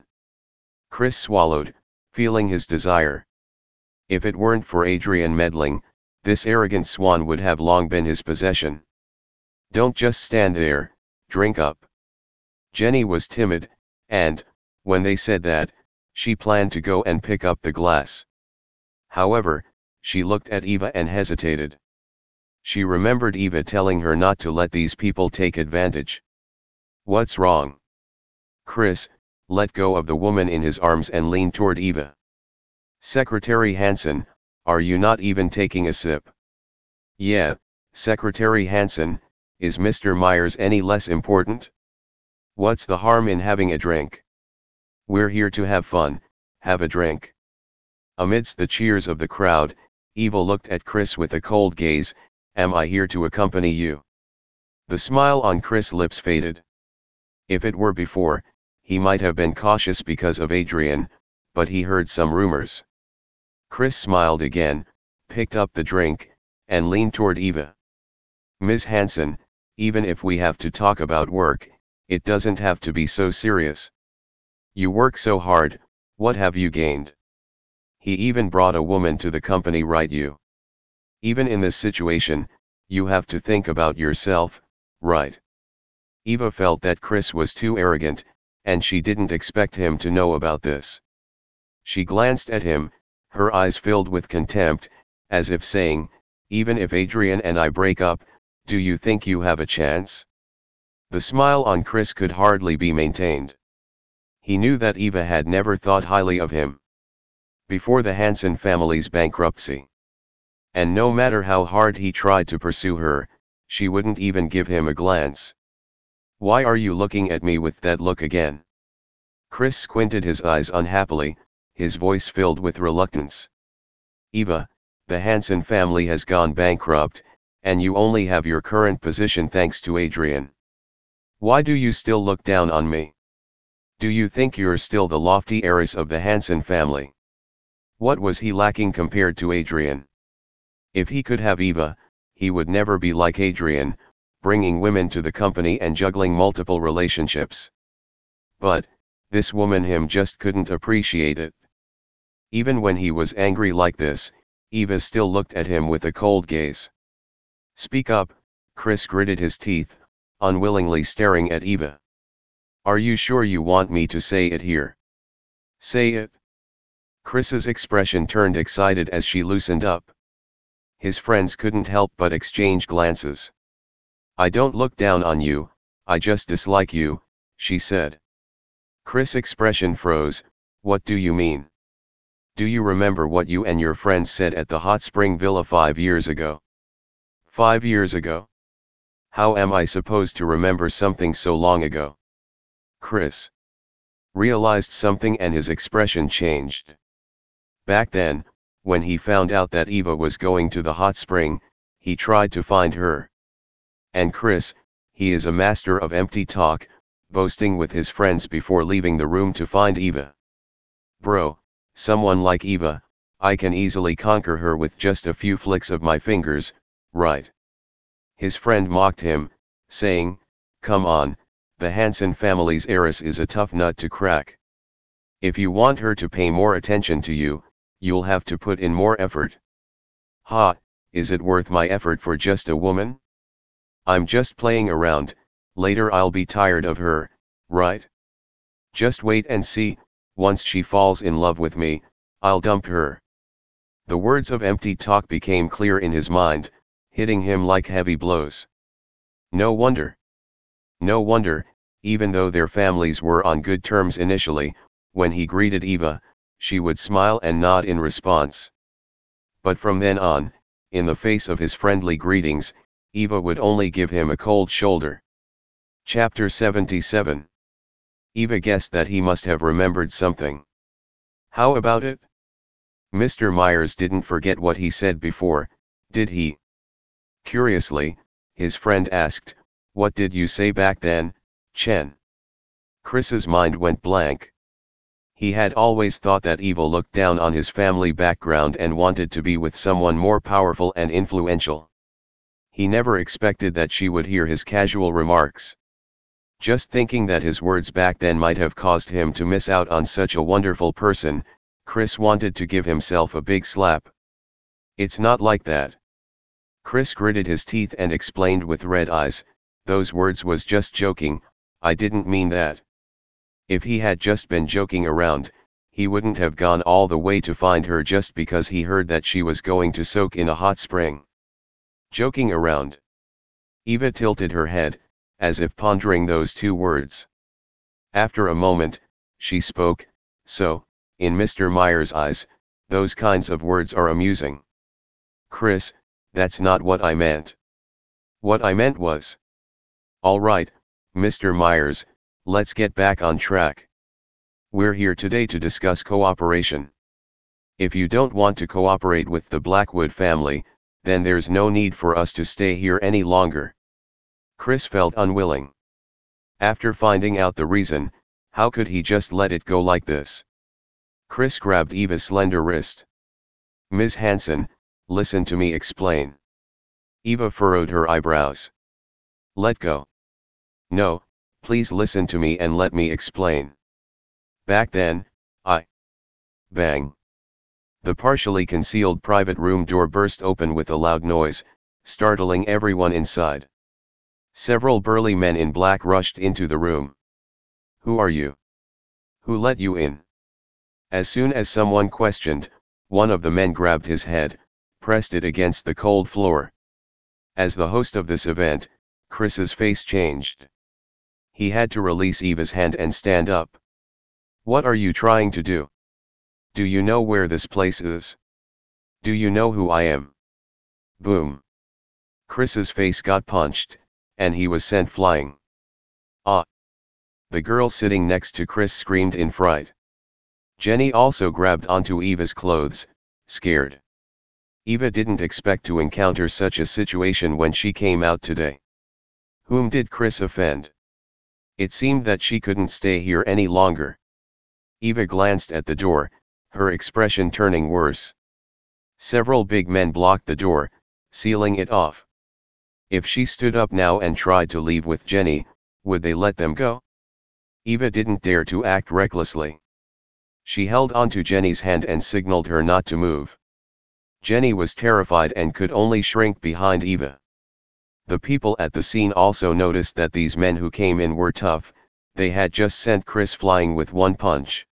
Chris swallowed, feeling his desire. If it weren't for Adrian meddling, this arrogant swan would have long been his possession. Don't just stand there, drink up. Jenny was timid, and, when they said that, she planned to go and pick up the glass. However, she looked at Eva and hesitated. She remembered Eva telling her not to let these people take advantage. What's wrong? Chris let go of the woman in his arms and leaned toward Eva. Secretary Hansen, are you not even taking a sip? Yeah, Secretary Hansen, is Mr. Myers any less important? What's the harm in having a drink? We're here to have fun, have a drink. Amidst the cheers of the crowd, Eva looked at Chris with a cold gaze. Am I here to accompany you? The smile on Chris' lips faded. If it were before, he might have been cautious because of Adrian, but he heard some rumors. Chris smiled again, picked up the drink, and leaned toward Eva. Ms. Hansen, even if we have to talk about work, it doesn't have to be so serious. You work so hard, what have you gained? He even brought a woman to the company, right? You. Even in this situation, you have to think about yourself, right? Eva felt that Chris was too arrogant, and she didn't expect him to know about this. She glanced at him, her eyes filled with contempt, as if saying, even if Adrian and I break up, do you think you have a chance? The smile on Chris could hardly be maintained. He knew that Eva had never thought highly of him before the Hansen family's bankruptcy. And no matter how hard he tried to pursue her, she wouldn't even give him a glance. Why are you looking at me with that look again? Chris squinted his eyes unhappily, his voice filled with reluctance. Eva, the Hansen family has gone bankrupt, and you only have your current position thanks to Adrian. Why do you still look down on me? Do you think you're still the lofty heiress of the Hansen family? What was he lacking compared to Adrian? If he could have Eva, he would never be like Adrian, bringing women to the company and juggling multiple relationships. But, this woman him just couldn't appreciate it. Even when he was angry like this, Eva still looked at him with a cold gaze. Speak up, Chris gritted his teeth, unwillingly staring at Eva. Are you sure you want me to say it here? Say it. Chris's expression turned excited as she loosened up. His friends couldn't help but exchange glances. I don't look down on you, I just dislike you, she said. Chris' expression froze. What do you mean? Do you remember what you and your friends said at the hot spring villa 5 years ago? 5 years ago? How am I supposed to remember something so long ago? Chris realized something and his expression changed. Back then, when he found out that Eva was going to the hot spring, he tried to find her. And Chris, he is a master of empty talk, boasting with his friends before leaving the room to find Eva. Bro, someone like Eva, I can easily conquer her with just a few flicks of my fingers, right? His friend mocked him, saying, come on, the Hansen family's heiress is a tough nut to crack. If you want her to pay more attention to you, you'll have to put in more effort. Ha, is it worth my effort for just a woman? I'm just playing around, later I'll be tired of her, right? Just wait and see, once she falls in love with me, I'll dump her. The words of empty talk became clear in his mind, hitting him like heavy blows. No wonder. No wonder, even though their families were on good terms initially, when he greeted Eva, she would smile and nod in response. But from then on, in the face of his friendly greetings, Eva would only give him a cold shoulder. Chapter 77. Eva guessed that he must have remembered something. How about it? Mr. Myers didn't forget what he said before, did he? Curiously, his friend asked, what did you say back then, Chen? Chris's mind went blank. He had always thought that Eva looked down on his family background and wanted to be with someone more powerful and influential. He never expected that she would hear his casual remarks. Just thinking that his words back then might have caused him to miss out on such a wonderful person, Chris wanted to give himself a big slap. It's not like that. Chris gritted his teeth and explained with red eyes, those words was just joking, I didn't mean that. If he had just been joking around, he wouldn't have gone all the way to find her just because he heard that she was going to soak in a hot spring. Joking around. Eva tilted her head, as if pondering those two words. After a moment, she spoke, so, in Mr. Myers' eyes, those kinds of words are amusing. Chris, that's not what I meant. What I meant was. All right, Mr. Myers, let's get back on track. We're here today to discuss cooperation. If you don't want to cooperate with the Blackwood family, then there's no need for us to stay here any longer. Chris felt unwilling. After finding out the reason, how could he just let it go like this? Chris grabbed Eva's slender wrist. Ms. Hansen, listen to me explain. Eva furrowed her eyebrows. Let go. No, please listen to me and let me explain. Back then, Bang. The partially concealed private room door burst open with a loud noise, startling everyone inside. Several burly men in black rushed into the room. Who are you? Who let you in? As soon as someone questioned, one of the men grabbed his head, pressed it against the cold floor. As the host of this event, Chris's face changed. He had to release Eva's hand and stand up. What are you trying to do? Do you know where this place is? Do you know who I am? Boom. Chris's face got punched, and he was sent flying. Ah! The girl sitting next to Chris screamed in fright. Jenny also grabbed onto Eva's clothes, scared. Eva didn't expect to encounter such a situation when she came out today. Whom did Chris offend? It seemed that she couldn't stay here any longer. Eva glanced at the door, her expression turning worse. Several big men blocked the door, sealing it off. If she stood up now and tried to leave with Jenny, would they let them go? Eva didn't dare to act recklessly. She held onto Jenny's hand and signaled her not to move. Jenny was terrified and could only shrink behind Eva. The people at the scene also noticed that these men who came in were tough. They had just sent Chris flying with one punch.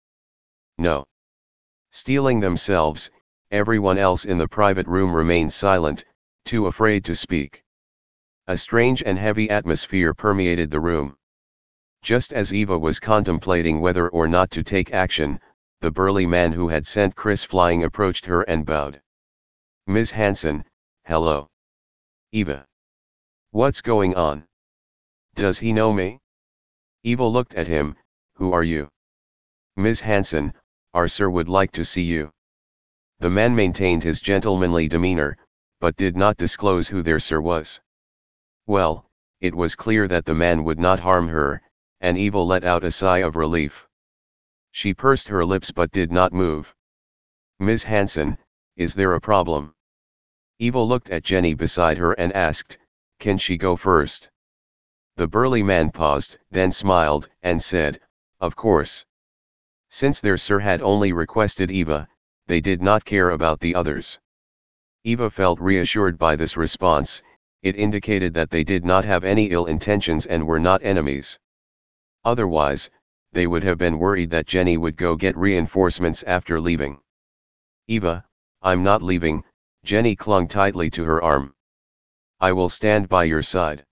No. Steeling themselves, everyone else in the private room remained silent, too afraid to speak. A strange and heavy atmosphere permeated the room. Just as Eva was contemplating whether or not to take action, the burly man who had sent Chris flying approached her and bowed. Ms. Hansen, hello. Eva. What's going on? Does he know me? Eva looked at him. Who are you? Ms. Hansen, our sir would like to see you. The man maintained his gentlemanly demeanor, but did not disclose who their sir was. Well, it was clear that the man would not harm her, and Eva let out a sigh of relief. She pursed her lips but did not move. Ms. Hansen, is there a problem? Eva looked at Jenny beside her and asked, can she go first? The burly man paused, then smiled, and said, of course. Since their sir had only requested Eva, they did not care about the others. Eva felt reassured by this response. It indicated that they did not have any ill intentions and were not enemies. Otherwise, they would have been worried that Jenny would go get reinforcements after leaving. Eva, I'm not leaving. Jenny clung tightly to her arm. I will stand by your side.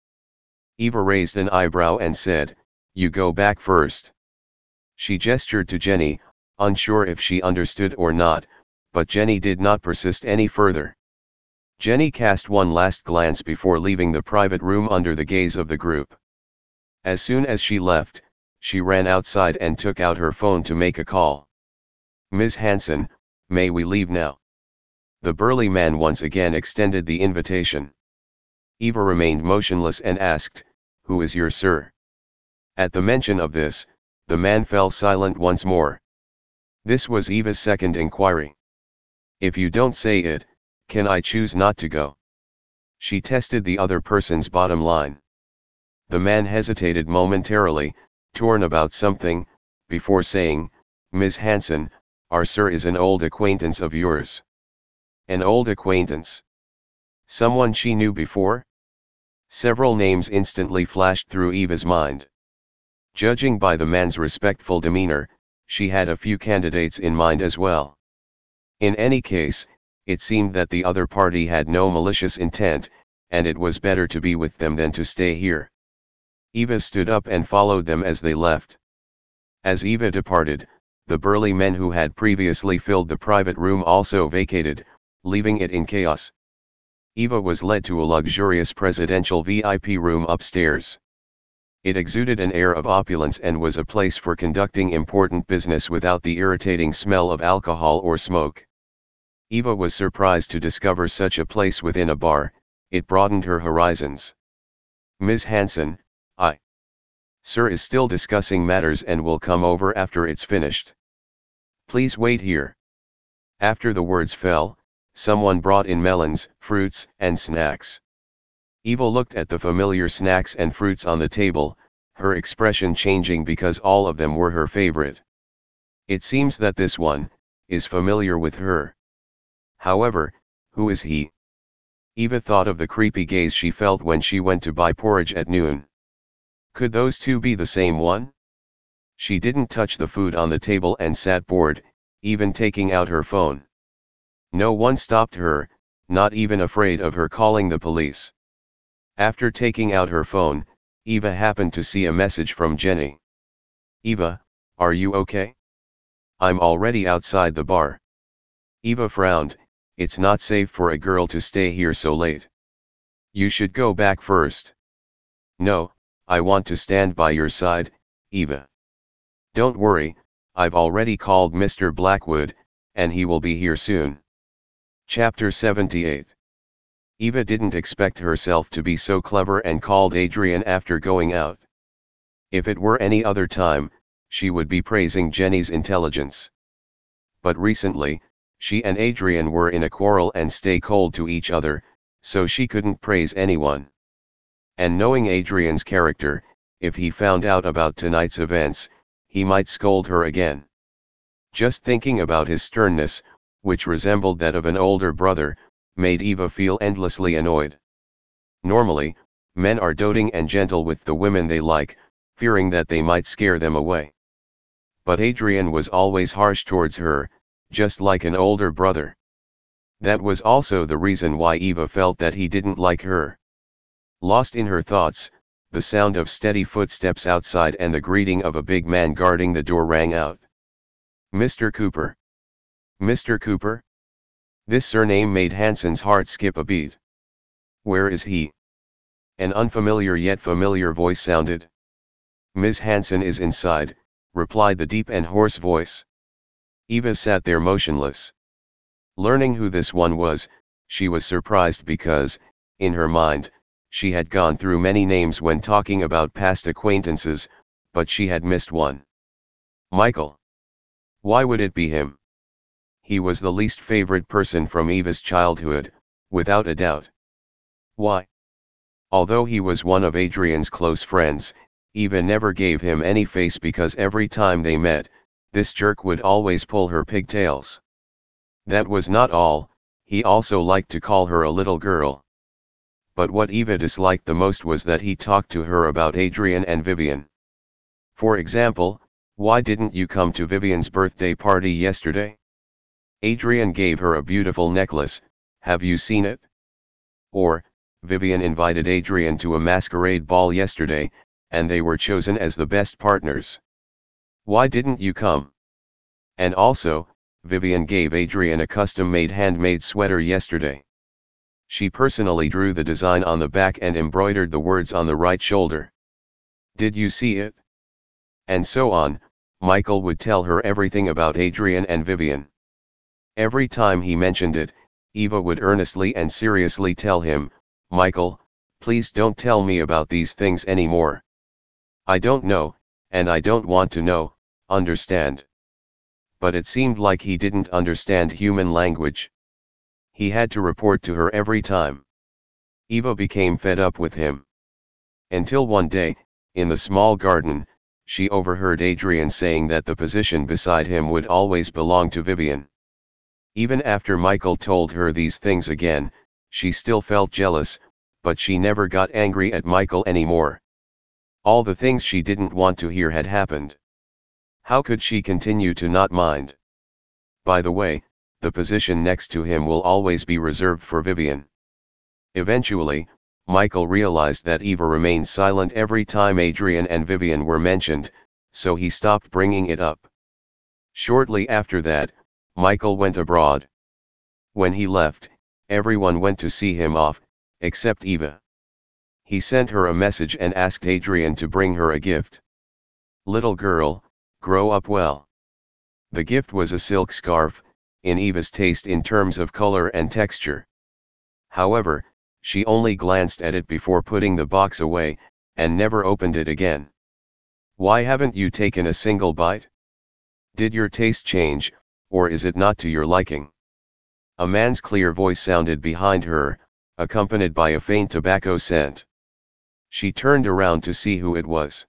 Eva raised an eyebrow and said, you go back first. She gestured to Jenny, unsure if she understood or not, but Jenny did not persist any further. Jenny cast one last glance before leaving the private room under the gaze of the group. As soon as she left, she ran outside and took out her phone to make a call. Ms. Hansen, may we leave now? The burly man once again extended the invitation. Eva remained motionless and asked, who is your sir? At the mention of this, the man fell silent once more. This was Eva's second inquiry. If you don't say it, can I choose not to go? She tested the other person's bottom line. The man hesitated momentarily, torn about something, before saying, Ms. Hansen, our sir is an old acquaintance of yours. An old acquaintance? Someone she knew before? Several names instantly flashed through Eva's mind. Judging by the man's respectful demeanor, she had a few candidates in mind as well. In any case, it seemed that the other party had no malicious intent, and it was better to be with them than to stay here. Eva stood up and followed them as they left. As Eva departed, the burly men who had previously filled the private room also vacated, leaving it in chaos. Eva was led to a luxurious presidential VIP room upstairs. It exuded an air of opulence and was a place for conducting important business without the irritating smell of alcohol or smoke. Eva was surprised to discover such a place within a bar. It broadened her horizons. Ms. Hansen, Sir is still discussing matters and will come over after it's finished. Please wait here. After the words fell, someone brought in melons, fruits, and snacks. Eva looked at the familiar snacks and fruits on the table, her expression changing because all of them were her favorite. It seems that this one is familiar with her. However, who is he? Eva thought of the creepy gaze she felt when she went to buy porridge at noon. Could those two be the same one? She didn't touch the food on the table and sat bored, even taking out her phone. No one stopped her, not even afraid of her calling the police. After taking out her phone, Eva happened to see a message from Jenny. Eva, are you okay? I'm already outside the bar. Eva frowned. It's not safe for a girl to stay here so late. You should go back first. No, I want to stand by your side, Eva. Don't worry, I've already called Mr. Blackwood, and he will be here soon. Chapter 78. Eva didn't expect herself to be so clever and called Adrian after going out. If it were any other time, she would be praising Jenny's intelligence. But recently, she and Adrian were in a quarrel and stay cold to each other, so she couldn't praise anyone. And knowing Adrian's character, if he found out about tonight's events, he might scold her again. Just thinking about his sternness, which resembled that of an older brother, made Eva feel endlessly annoyed. Normally, men are doting and gentle with the women they like, fearing that they might scare them away. But Adrian was always harsh towards her, just like an older brother. That was also the reason why Eva felt that he didn't like her. Lost in her thoughts, the sound of steady footsteps outside and the greeting of a big man guarding the door rang out. Mr. Cooper. Mr. Cooper? This surname made Hansen's heart skip a beat. Where is he? An unfamiliar yet familiar voice sounded. Ms. Hansen is inside, replied the deep and hoarse voice. Eva sat there motionless. Learning who this one was, she was surprised because, in her mind, she had gone through many names when talking about past acquaintances, but she had missed one. Michael. Why would it be him? He was the least favorite person from Eva's childhood, without a doubt. Why? Although he was one of Adrian's close friends, Eva never gave him any face because every time they met, this jerk would always pull her pigtails. That was not all, he also liked to call her a little girl. But what Eva disliked the most was that he talked to her about Adrian and Vivian. For example, why didn't you come to Vivian's birthday party yesterday? Adrian gave her a beautiful necklace, have you seen it? Or, Vivian invited Adrian to a masquerade ball yesterday, and they were chosen as the best partners. Why didn't you come? And also, Vivian gave Adrian a custom-made handmade sweater yesterday. She personally drew the design on the back and embroidered the words on the right shoulder. Did you see it? And so on. Michael would tell her everything about Adrian and Vivian. Every time he mentioned it, Eva would earnestly and seriously tell him, Michael, please don't tell me about these things anymore. I don't know, and I don't want to know, understand? But it seemed like he didn't understand human language. He had to report to her every time. Eva became fed up with him. Until one day, in the small garden, she overheard Adrian saying that the position beside him would always belong to Vivian. Even after Michael told her these things again, she still felt jealous, but she never got angry at Michael anymore. All the things she didn't want to hear had happened. How could she continue to not mind? By the way, the position next to him will always be reserved for Vivian. Eventually, Michael realized that Eva remained silent every time Adrian and Vivian were mentioned, so he stopped bringing it up. Shortly after that, Michael went abroad. When he left, everyone went to see him off, except Eva. He sent her a message and asked Adrian to bring her a gift. Little girl, grow up well. The gift was a silk scarf, in Eva's taste in terms of color and texture. However, she only glanced at it before putting the box away, and never opened it again. Why haven't you taken a single bite? Did your taste change, or is it not to your liking? A man's clear voice sounded behind her, accompanied by a faint tobacco scent. She turned around to see who it was.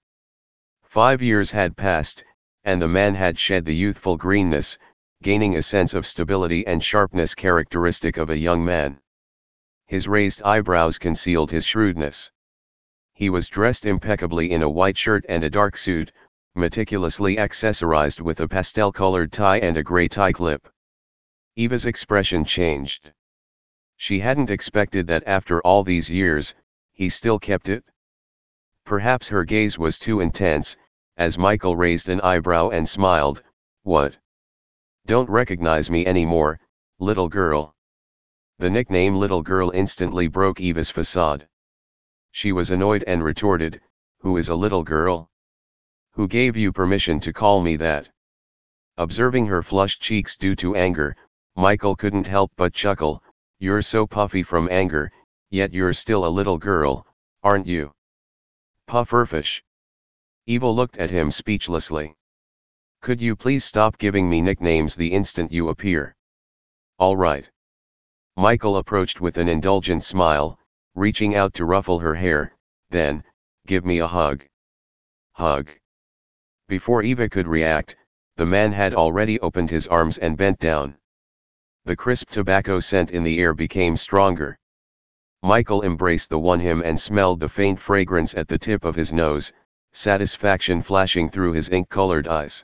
5 years had passed, and the man had shed the youthful greenness, gaining a sense of stability and sharpness characteristic of a young man. His raised eyebrows concealed his shrewdness. He was dressed impeccably in a white shirt and a dark suit, meticulously accessorized with a pastel-colored tie and a gray tie clip. Eva's expression changed. She hadn't expected that after all these years, he still kept it. Perhaps her gaze was too intense, as Michael raised an eyebrow and smiled. What? Don't recognize me anymore, little girl? The nickname little girl instantly broke Eva's facade. She was annoyed and retorted, who is a little girl? Who gave you permission to call me that? Observing her flushed cheeks due to anger, Michael couldn't help but chuckle. You're so puffy from anger, yet you're still a little girl, aren't you? Pufferfish. Eva looked at him speechlessly. Could you please stop giving me nicknames the instant you appear? All right. Michael approached with an indulgent smile, reaching out to ruffle her hair. Then, give me a hug. Hug. Before Eva could react, the man had already opened his arms and bent down. The crisp tobacco scent in the air became stronger. Michael embraced the one him and smelled the faint fragrance at the tip of his nose, satisfaction flashing through his ink-colored eyes.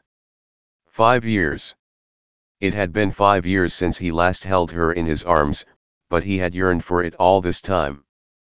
5 years. It had been 5 years since he last held her in his arms, but he had yearned for it all this time.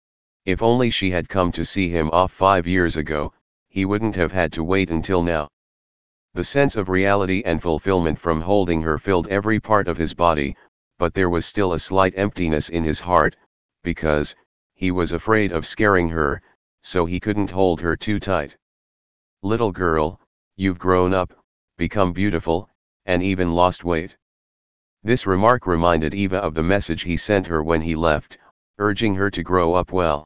If only she had come to see him off 5 years ago, he wouldn't have had to wait until now. The sense of reality and fulfillment from holding her filled every part of his body, but there was still a slight emptiness in his heart, because he was afraid of scaring her, so he couldn't hold her too tight. Little girl, you've grown up, become beautiful, and even lost weight. This remark reminded Eva of the message he sent her when he left, urging her to grow up well.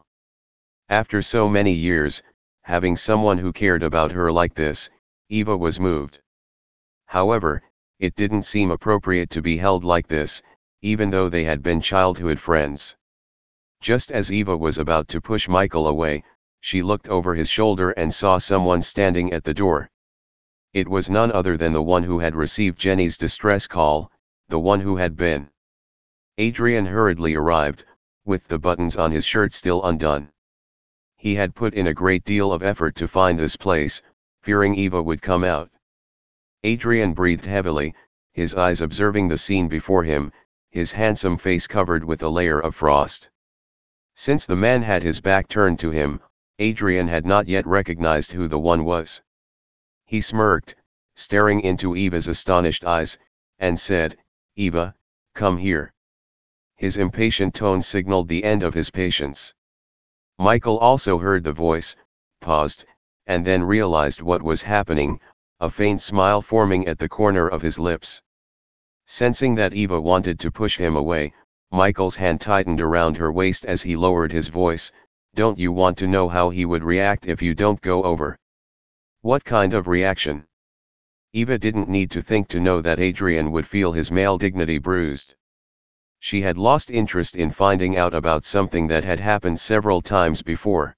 After so many years, having someone who cared about her like this, Eva was moved. However, it didn't seem appropriate to be held like this, even though they had been childhood friends. Just as Eva was about to push Michael away, she looked over his shoulder and saw someone standing at the door. It was none other than the one who had received Jenny's distress call, the one who had been. Adrian hurriedly arrived, with the buttons on his shirt still undone. He had put in a great deal of effort to find this place, fearing Eva would come out. Adrian breathed heavily, his eyes observing the scene before him, his handsome face covered with a layer of frost. Since the man had his back turned to him, Adrian had not yet recognized who the one was. He smirked, staring into Eva's astonished eyes, and said, Eva, come here. His impatient tone signaled the end of his patience. Michael also heard the voice, paused, and then realized what was happening, a faint smile forming at the corner of his lips. Sensing that Eva wanted to push him away, Michael's hand tightened around her waist as he lowered his voice. Don't you want to know how he would react if you don't go over? What kind of reaction? Eva didn't need to think to know that Adrian would feel his male dignity bruised. She had lost interest in finding out about something that had happened several times before.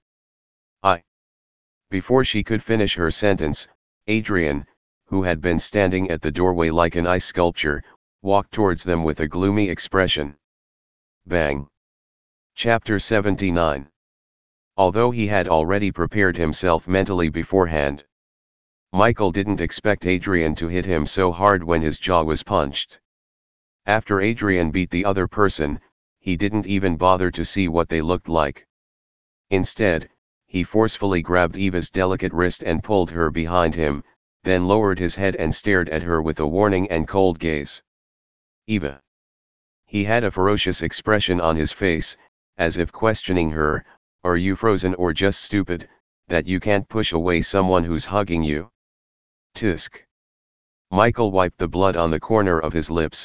Before she could finish her sentence, Adrian, who had been standing at the doorway like an ice sculpture, walked towards them with a gloomy expression. Bang. Chapter 79. Although he had already prepared himself mentally beforehand, Michael didn't expect Adrian to hit him so hard when his jaw was punched. After Adrian beat the other person, he didn't even bother to see what they looked like. Instead, he forcefully grabbed Eva's delicate wrist and pulled her behind him, then lowered his head and stared at her with a warning and cold gaze. Eva. He had a ferocious expression on his face, as if questioning her, are you frozen or just stupid, that you can't push away someone who's hugging you? Tisk. Michael wiped the blood on the corner of his lips,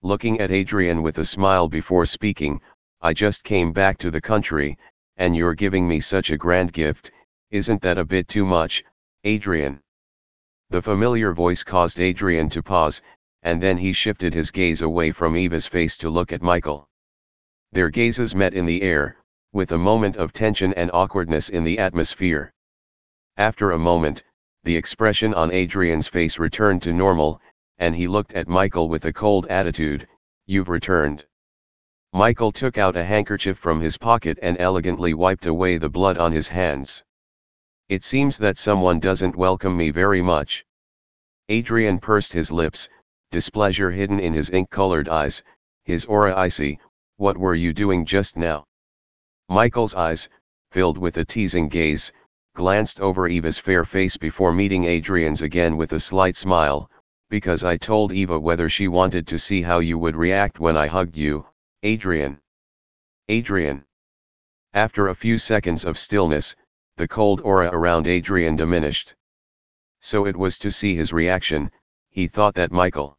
looking at Adrian with a smile before speaking. I just came back to the country, and you're giving me such a grand gift, isn't that a bit too much, Adrian? The familiar voice caused Adrian to pause, and then he shifted his gaze away from Eva's face to look at Michael. Their gazes met in the air, with a moment of tension and awkwardness in the atmosphere. After a moment, the expression on Adrian's face returned to normal, and he looked at Michael with a cold attitude. You've returned. Michael took out a handkerchief from his pocket and elegantly wiped away the blood on his hands. It seems that someone doesn't welcome me very much. Adrian pursed his lips, displeasure hidden in his ink-colored eyes, his aura icy. What were you doing just now? Michael's eyes, filled with a teasing gaze, glanced over Eva's fair face before meeting Adrian's again with a slight smile. Because I told Eva whether she wanted to see how you would react when I hugged you, Adrian. Adrian. After a few seconds of stillness, the cold aura around Adrian diminished. So it was to see his reaction, he thought that Michael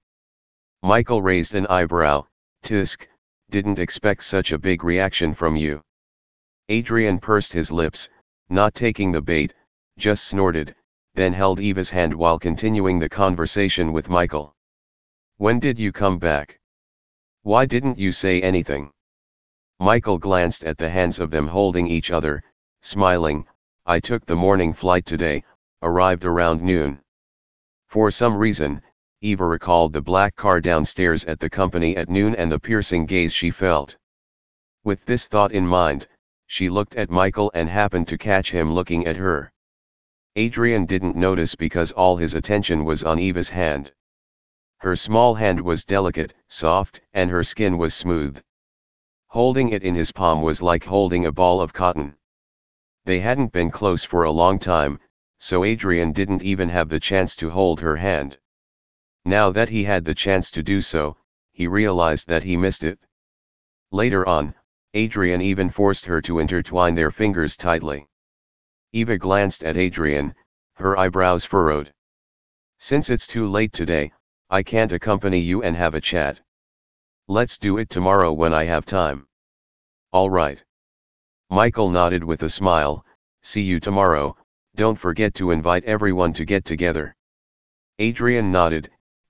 raised an eyebrow. Tisk, didn't expect such a big reaction from you. Adrian pursed his lips, not taking the bait, just snorted, then held Eva's hand while continuing the conversation with Michael. When did you come back? Why didn't you say anything? Michael glanced at the hands of them holding each other, smiling. I took the morning flight today, arrived around noon. For some reason, Eva recalled the black car downstairs at the company at noon and the piercing gaze she felt. With this thought in mind, she looked at Michael and happened to catch him looking at her. Adrian didn't notice because all his attention was on Eva's hand. Her small hand was delicate, soft, and her skin was smooth. Holding it in his palm was like holding a ball of cotton. They hadn't been close for a long time, so Adrian didn't even have the chance to hold her hand. Now that he had the chance to do so, he realized that he missed it. Later on, Adrian even forced her to intertwine their fingers tightly. Eva glanced at Adrian, her eyebrows furrowed. Since it's too late today, I can't accompany you and have a chat. Let's do it tomorrow when I have time. All right. Michael nodded with a smile. See you tomorrow. Don't forget to invite everyone to get together. Adrian nodded.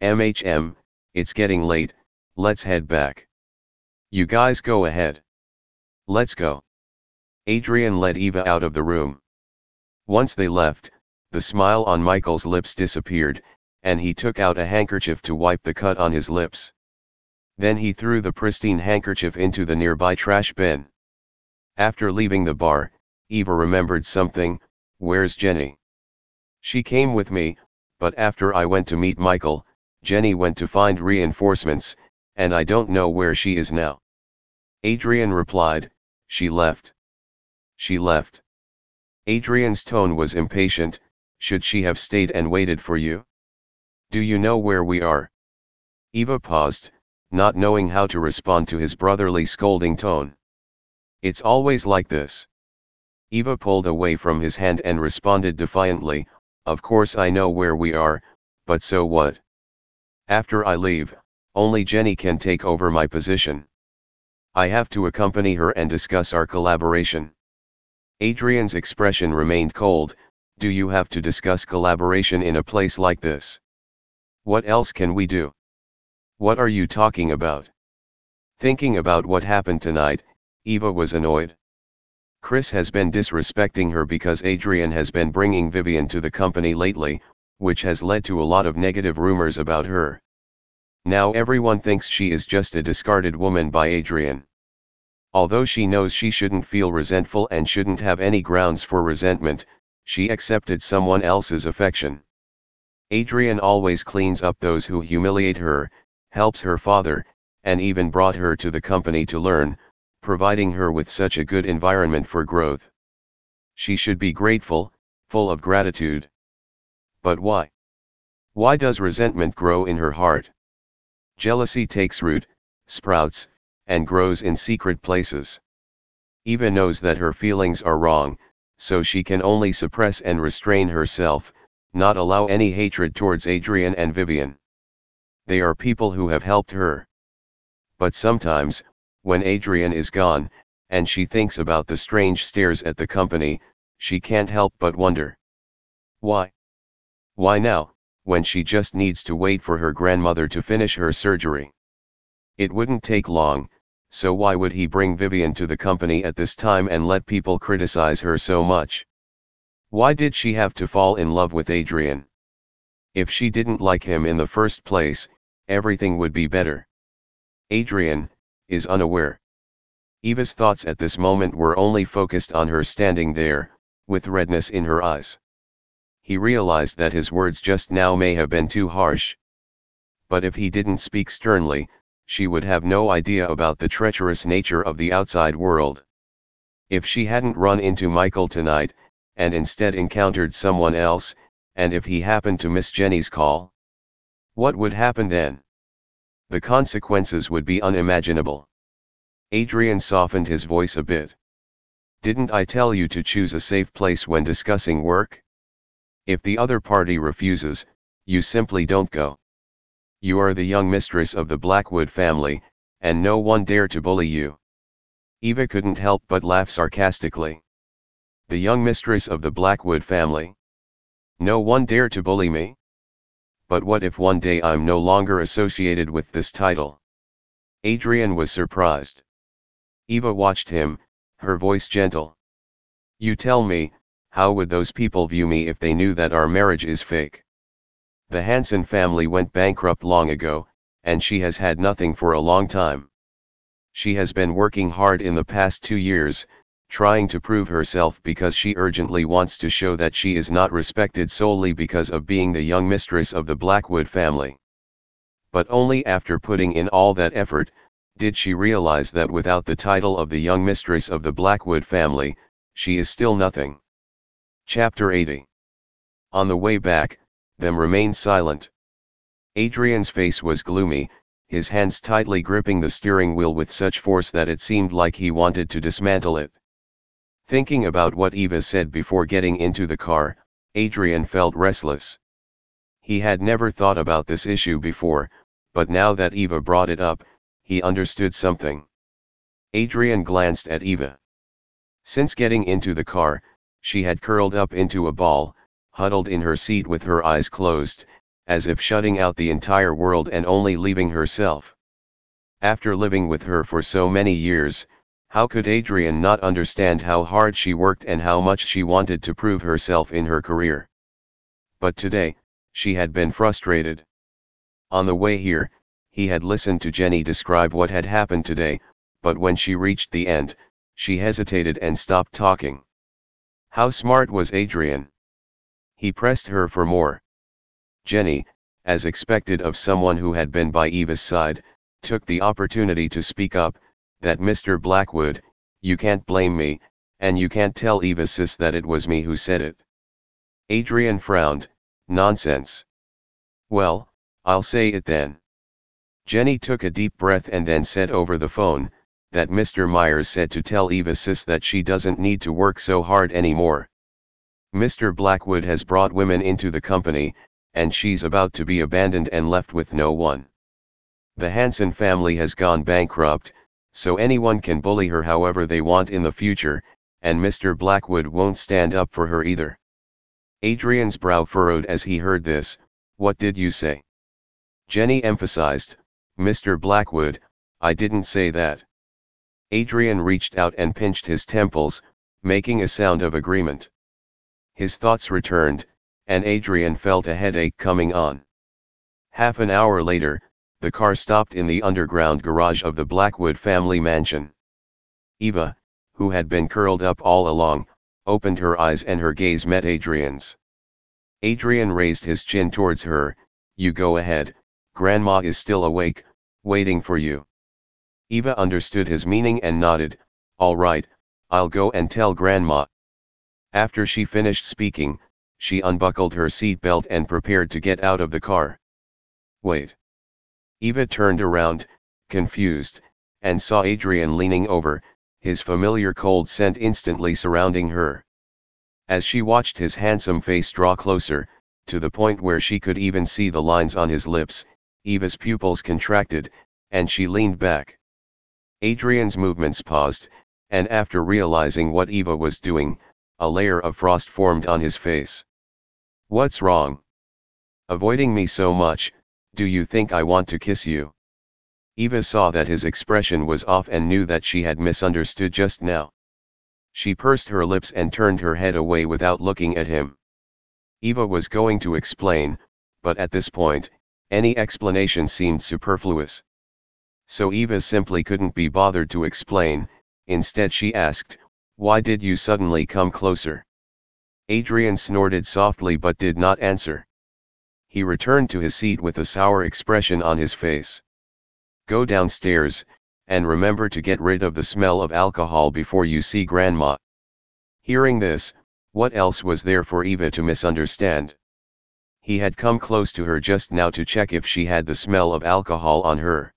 It's getting late, let's head back. You guys go ahead. Let's go. Adrian led Eva out of the room. Once they left, the smile on Michael's lips disappeared, and he took out a handkerchief to wipe the cut on his lips. Then he threw the pristine handkerchief into the nearby trash bin. After leaving the bar, Eva remembered something. Where's Jenny? She came with me, but after I went to meet Michael, Jenny went to find reinforcements, and I don't know where she is now. Adrian replied, she left. She left. Adrian's tone was impatient. Should she have stayed and waited for you? Do you know where we are? Eva paused, not knowing how to respond to his brotherly scolding tone. It's always like this. Eva pulled away from his hand and responded defiantly, of course I know where we are, but so what? After I leave, only Jenny can take over my position. I have to accompany her and discuss our collaboration. Adrian's expression remained cold. Do you have to discuss collaboration in a place like this? What else can we do? What are you talking about? Thinking about what happened tonight, Eva was annoyed. Chris has been disrespecting her because Adrian has been bringing Vivian to the company lately, which has led to a lot of negative rumors about her. Now everyone thinks she is just a discarded woman by Adrian. Although she knows she shouldn't feel resentful and shouldn't have any grounds for resentment, she accepted someone else's affection. Adrian always cleans up those who humiliate her, helps her father, and even brought her to the company to learn, providing her with such a good environment for growth. She should be grateful, full of gratitude. But why? Why does resentment grow in her heart? Jealousy takes root, sprouts, and grows in secret places. Eva knows that her feelings are wrong, so she can only suppress and restrain herself, not allow any hatred towards Adrian and Vivian. They are people who have helped her. But sometimes, when Adrian is gone, and she thinks about the strange stares at the company, she can't help but wonder. Why? Why now, when she just needs to wait for her grandmother to finish her surgery? It wouldn't take long, so why would he bring Vivian to the company at this time and let people criticize her so much? Why did she have to fall in love with Adrian? If she didn't like him in the first place, everything would be better. Adrian is unaware. Eva's thoughts at this moment were only focused on her standing there, with redness in her eyes. He realized that his words just now may have been too harsh. But if he didn't speak sternly, she would have no idea about the treacherous nature of the outside world. If she hadn't run into Michael tonight, and instead encountered someone else, and if he happened to miss Jenny's call, what would happen then? The consequences would be unimaginable. Adrian softened his voice a bit. Didn't I tell you to choose a safe place when discussing work? If the other party refuses, you simply don't go. You are the young mistress of the Blackwood family, and no one dare to bully you. Eva couldn't help but laugh sarcastically. The young mistress of the Blackwood family? No one dare to bully me? But what if one day I'm no longer associated with this title? Adrian was surprised. Eva watched him, her voice gentle. You tell me, how would those people view me if they knew that our marriage is fake? The Hanson family went bankrupt long ago, and she has had nothing for a long time. She has been working hard in the past 2 years, trying to prove herself because she urgently wants to show that she is not respected solely because of being the young mistress of the Blackwood family. But only after putting in all that effort, did she realize that without the title of the young mistress of the Blackwood family, she is still nothing. Chapter 80. On the way back, them remained silent. Adrian's face was gloomy, his hands tightly gripping the steering wheel with such force that it seemed like he wanted to dismantle it. Thinking about what Eva said before getting into the car, Adrian felt restless. He had never thought about this issue before, but now that Eva brought it up, he understood something. Adrian glanced at Eva. Since getting into the car, she had curled up into a ball, huddled in her seat with her eyes closed, as if shutting out the entire world and only leaving herself. After living with her for so many years, how could Adrian not understand how hard she worked and how much she wanted to prove herself in her career? But today, she had been frustrated. On the way here, he had listened to Jenny describe what had happened today, but when she reached the end, she hesitated and stopped talking. How smart was Adrian? He pressed her for more. Jenny, as expected of someone who had been by Eva's side, took the opportunity to speak up, that Mr. Blackwood, you can't blame me, and you can't tell Eva's sis that it was me who said it. Adrian frowned, nonsense. Well, I'll say it then. Jenny took a deep breath and then said over the phone, that Mr. Myers said to tell Eva's sis that she doesn't need to work so hard anymore. Mr. Blackwood has brought women into the company, and she's about to be abandoned and left with no one. The Hanson family has gone bankrupt, so anyone can bully her however they want in the future, and Mr. Blackwood won't stand up for her either. Adrian's brow furrowed as he heard this. What did you say? Jenny emphasized, Mr. Blackwood, I didn't say that. Adrian reached out and pinched his temples, making a sound of agreement. His thoughts returned, and Adrian felt a headache coming on. Half an hour later, the car stopped in the underground garage of the Blackwood family mansion. Eva, who had been curled up all along, opened her eyes and her gaze met Adrian's. Adrian raised his chin towards her. You go ahead, Grandma is still awake, waiting for you. Eva understood his meaning and nodded. All right, I'll go and tell Grandma. After she finished speaking, she unbuckled her seatbelt and prepared to get out of the car. Wait. Eva turned around, confused, and saw Adrian leaning over, his familiar cold scent instantly surrounding her. As she watched his handsome face draw closer, to the point where she could even see the lines on his lips, Eva's pupils contracted, and she leaned back. Adrian's movements paused, and after realizing what Eva was doing, a layer of frost formed on his face. "What's wrong? Avoiding me so much, do you think I want to kiss you?" Eva saw that his expression was off and knew that she had misunderstood just now. She pursed her lips and turned her head away without looking at him. Eva was going to explain, but at this point, any explanation seemed superfluous. So Eva simply couldn't be bothered to explain. Instead she asked, "Why did you suddenly come closer?" Adrian snorted softly but did not answer. He returned to his seat with a sour expression on his face. "Go downstairs, and remember to get rid of the smell of alcohol before you see Grandma." Hearing this, what else was there for Eva to misunderstand? He had come close to her just now to check if she had the smell of alcohol on her.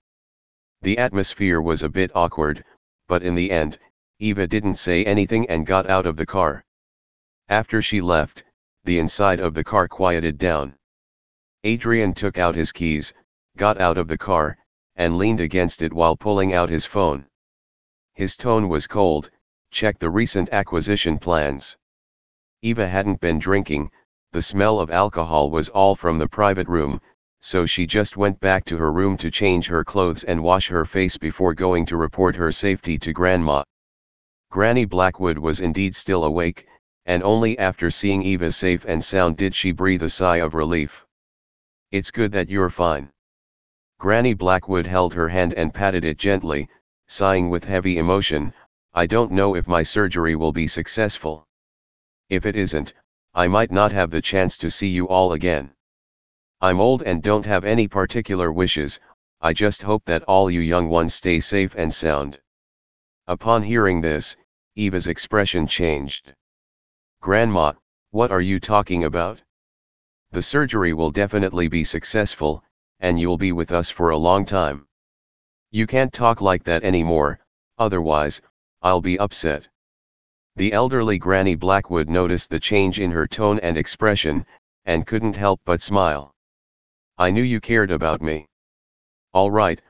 The atmosphere was a bit awkward, but in the end, Eva didn't say anything and got out of the car. After she left, the inside of the car quieted down. Adrian took out his keys, got out of the car, and leaned against it while pulling out his phone. His tone was cold. "Check the recent acquisition plans." Eva hadn't been drinking, the smell of alcohol was all from the private room, so she just went back to her room to change her clothes and wash her face before going to report her safety to Grandma. Granny Blackwood was indeed still awake, and only after seeing Eva safe and sound did she breathe a sigh of relief. "It's good that you're fine." Granny Blackwood held her hand and patted it gently, sighing with heavy emotion. "I don't know if my surgery will be successful. If it isn't, I might not have the chance to see you all again. I'm old and don't have any particular wishes, I just hope that all you young ones stay safe and sound." Upon hearing this, Eva's expression changed. "Grandma, what are you talking about? The surgery will definitely be successful, and you'll be with us for a long time. You can't talk like that anymore, otherwise, I'll be upset." The elderly Granny Blackwood noticed the change in her tone and expression, and couldn't help but smile. "I knew you cared about me. All right,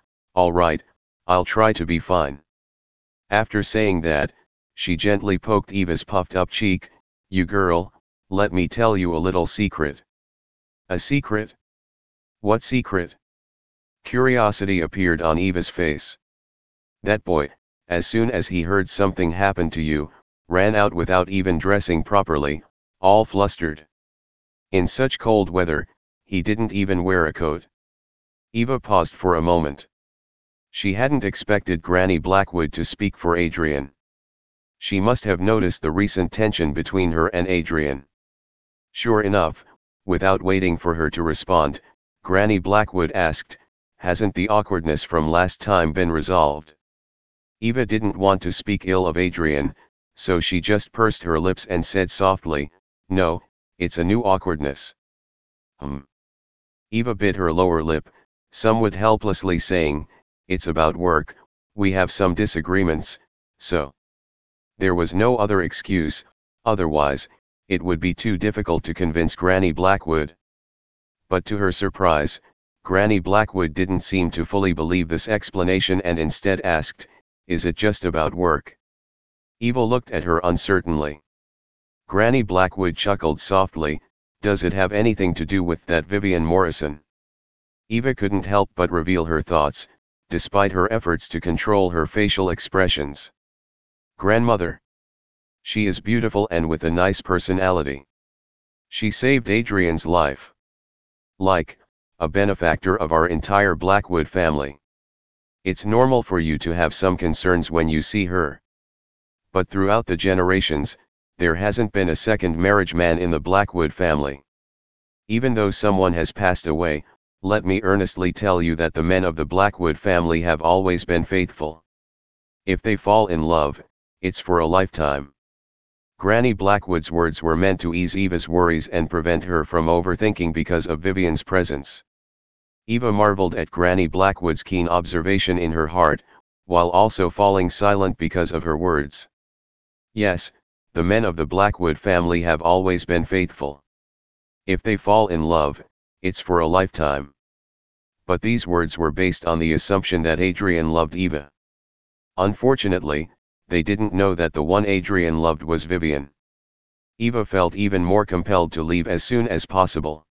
I'll try to be fine." After saying that, she gently poked Eva's puffed up cheek. "You girl, let me tell you a little secret." "A secret? What secret?" Curiosity appeared on Eva's face. "That boy, as soon as he heard something happened to you, ran out without even dressing properly, all flustered. In such cold weather, he didn't even wear a coat." Eva paused for a moment. She hadn't expected Granny Blackwood to speak for Adrian. She must have noticed the recent tension between her and Adrian. Sure enough, without waiting for her to respond, Granny Blackwood asked, "Hasn't the awkwardness from last time been resolved?" Eva didn't want to speak ill of Adrian, so she just pursed her lips and said softly, "No, it's a new awkwardness." Eva bit her lower lip, somewhat helplessly saying, "It's about work, we have some disagreements, so." There was no other excuse, otherwise, it would be too difficult to convince Granny Blackwood. But to her surprise, Granny Blackwood didn't seem to fully believe this explanation and instead asked, "Is it just about work?" Eva looked at her uncertainly. Granny Blackwood chuckled softly, "Does it have anything to do with that Vivian Morrison?" Eva couldn't help but reveal her thoughts, despite her efforts to control her facial expressions. "Grandmother. She is beautiful and with a nice personality. She saved Adrian's life. Like, a benefactor of our entire Blackwood family. It's normal for you to have some concerns when you see her. But throughout the generations, there hasn't been a second marriage man in the Blackwood family. Even though someone has passed away, let me earnestly tell you that the men of the Blackwood family have always been faithful. If they fall in love, it's for a lifetime." Granny Blackwood's words were meant to ease Eva's worries and prevent her from overthinking because of Vivian's presence. Eva marveled at Granny Blackwood's keen observation in her heart, while also falling silent because of her words. Yes, the men of the Blackwood family have always been faithful. If they fall in love, it's for a lifetime. but these words were based on the assumption that Adrian loved Eva. Unfortunately, they didn't know that the one Adrian loved was Vivian. Eva felt even more compelled to leave as soon as possible.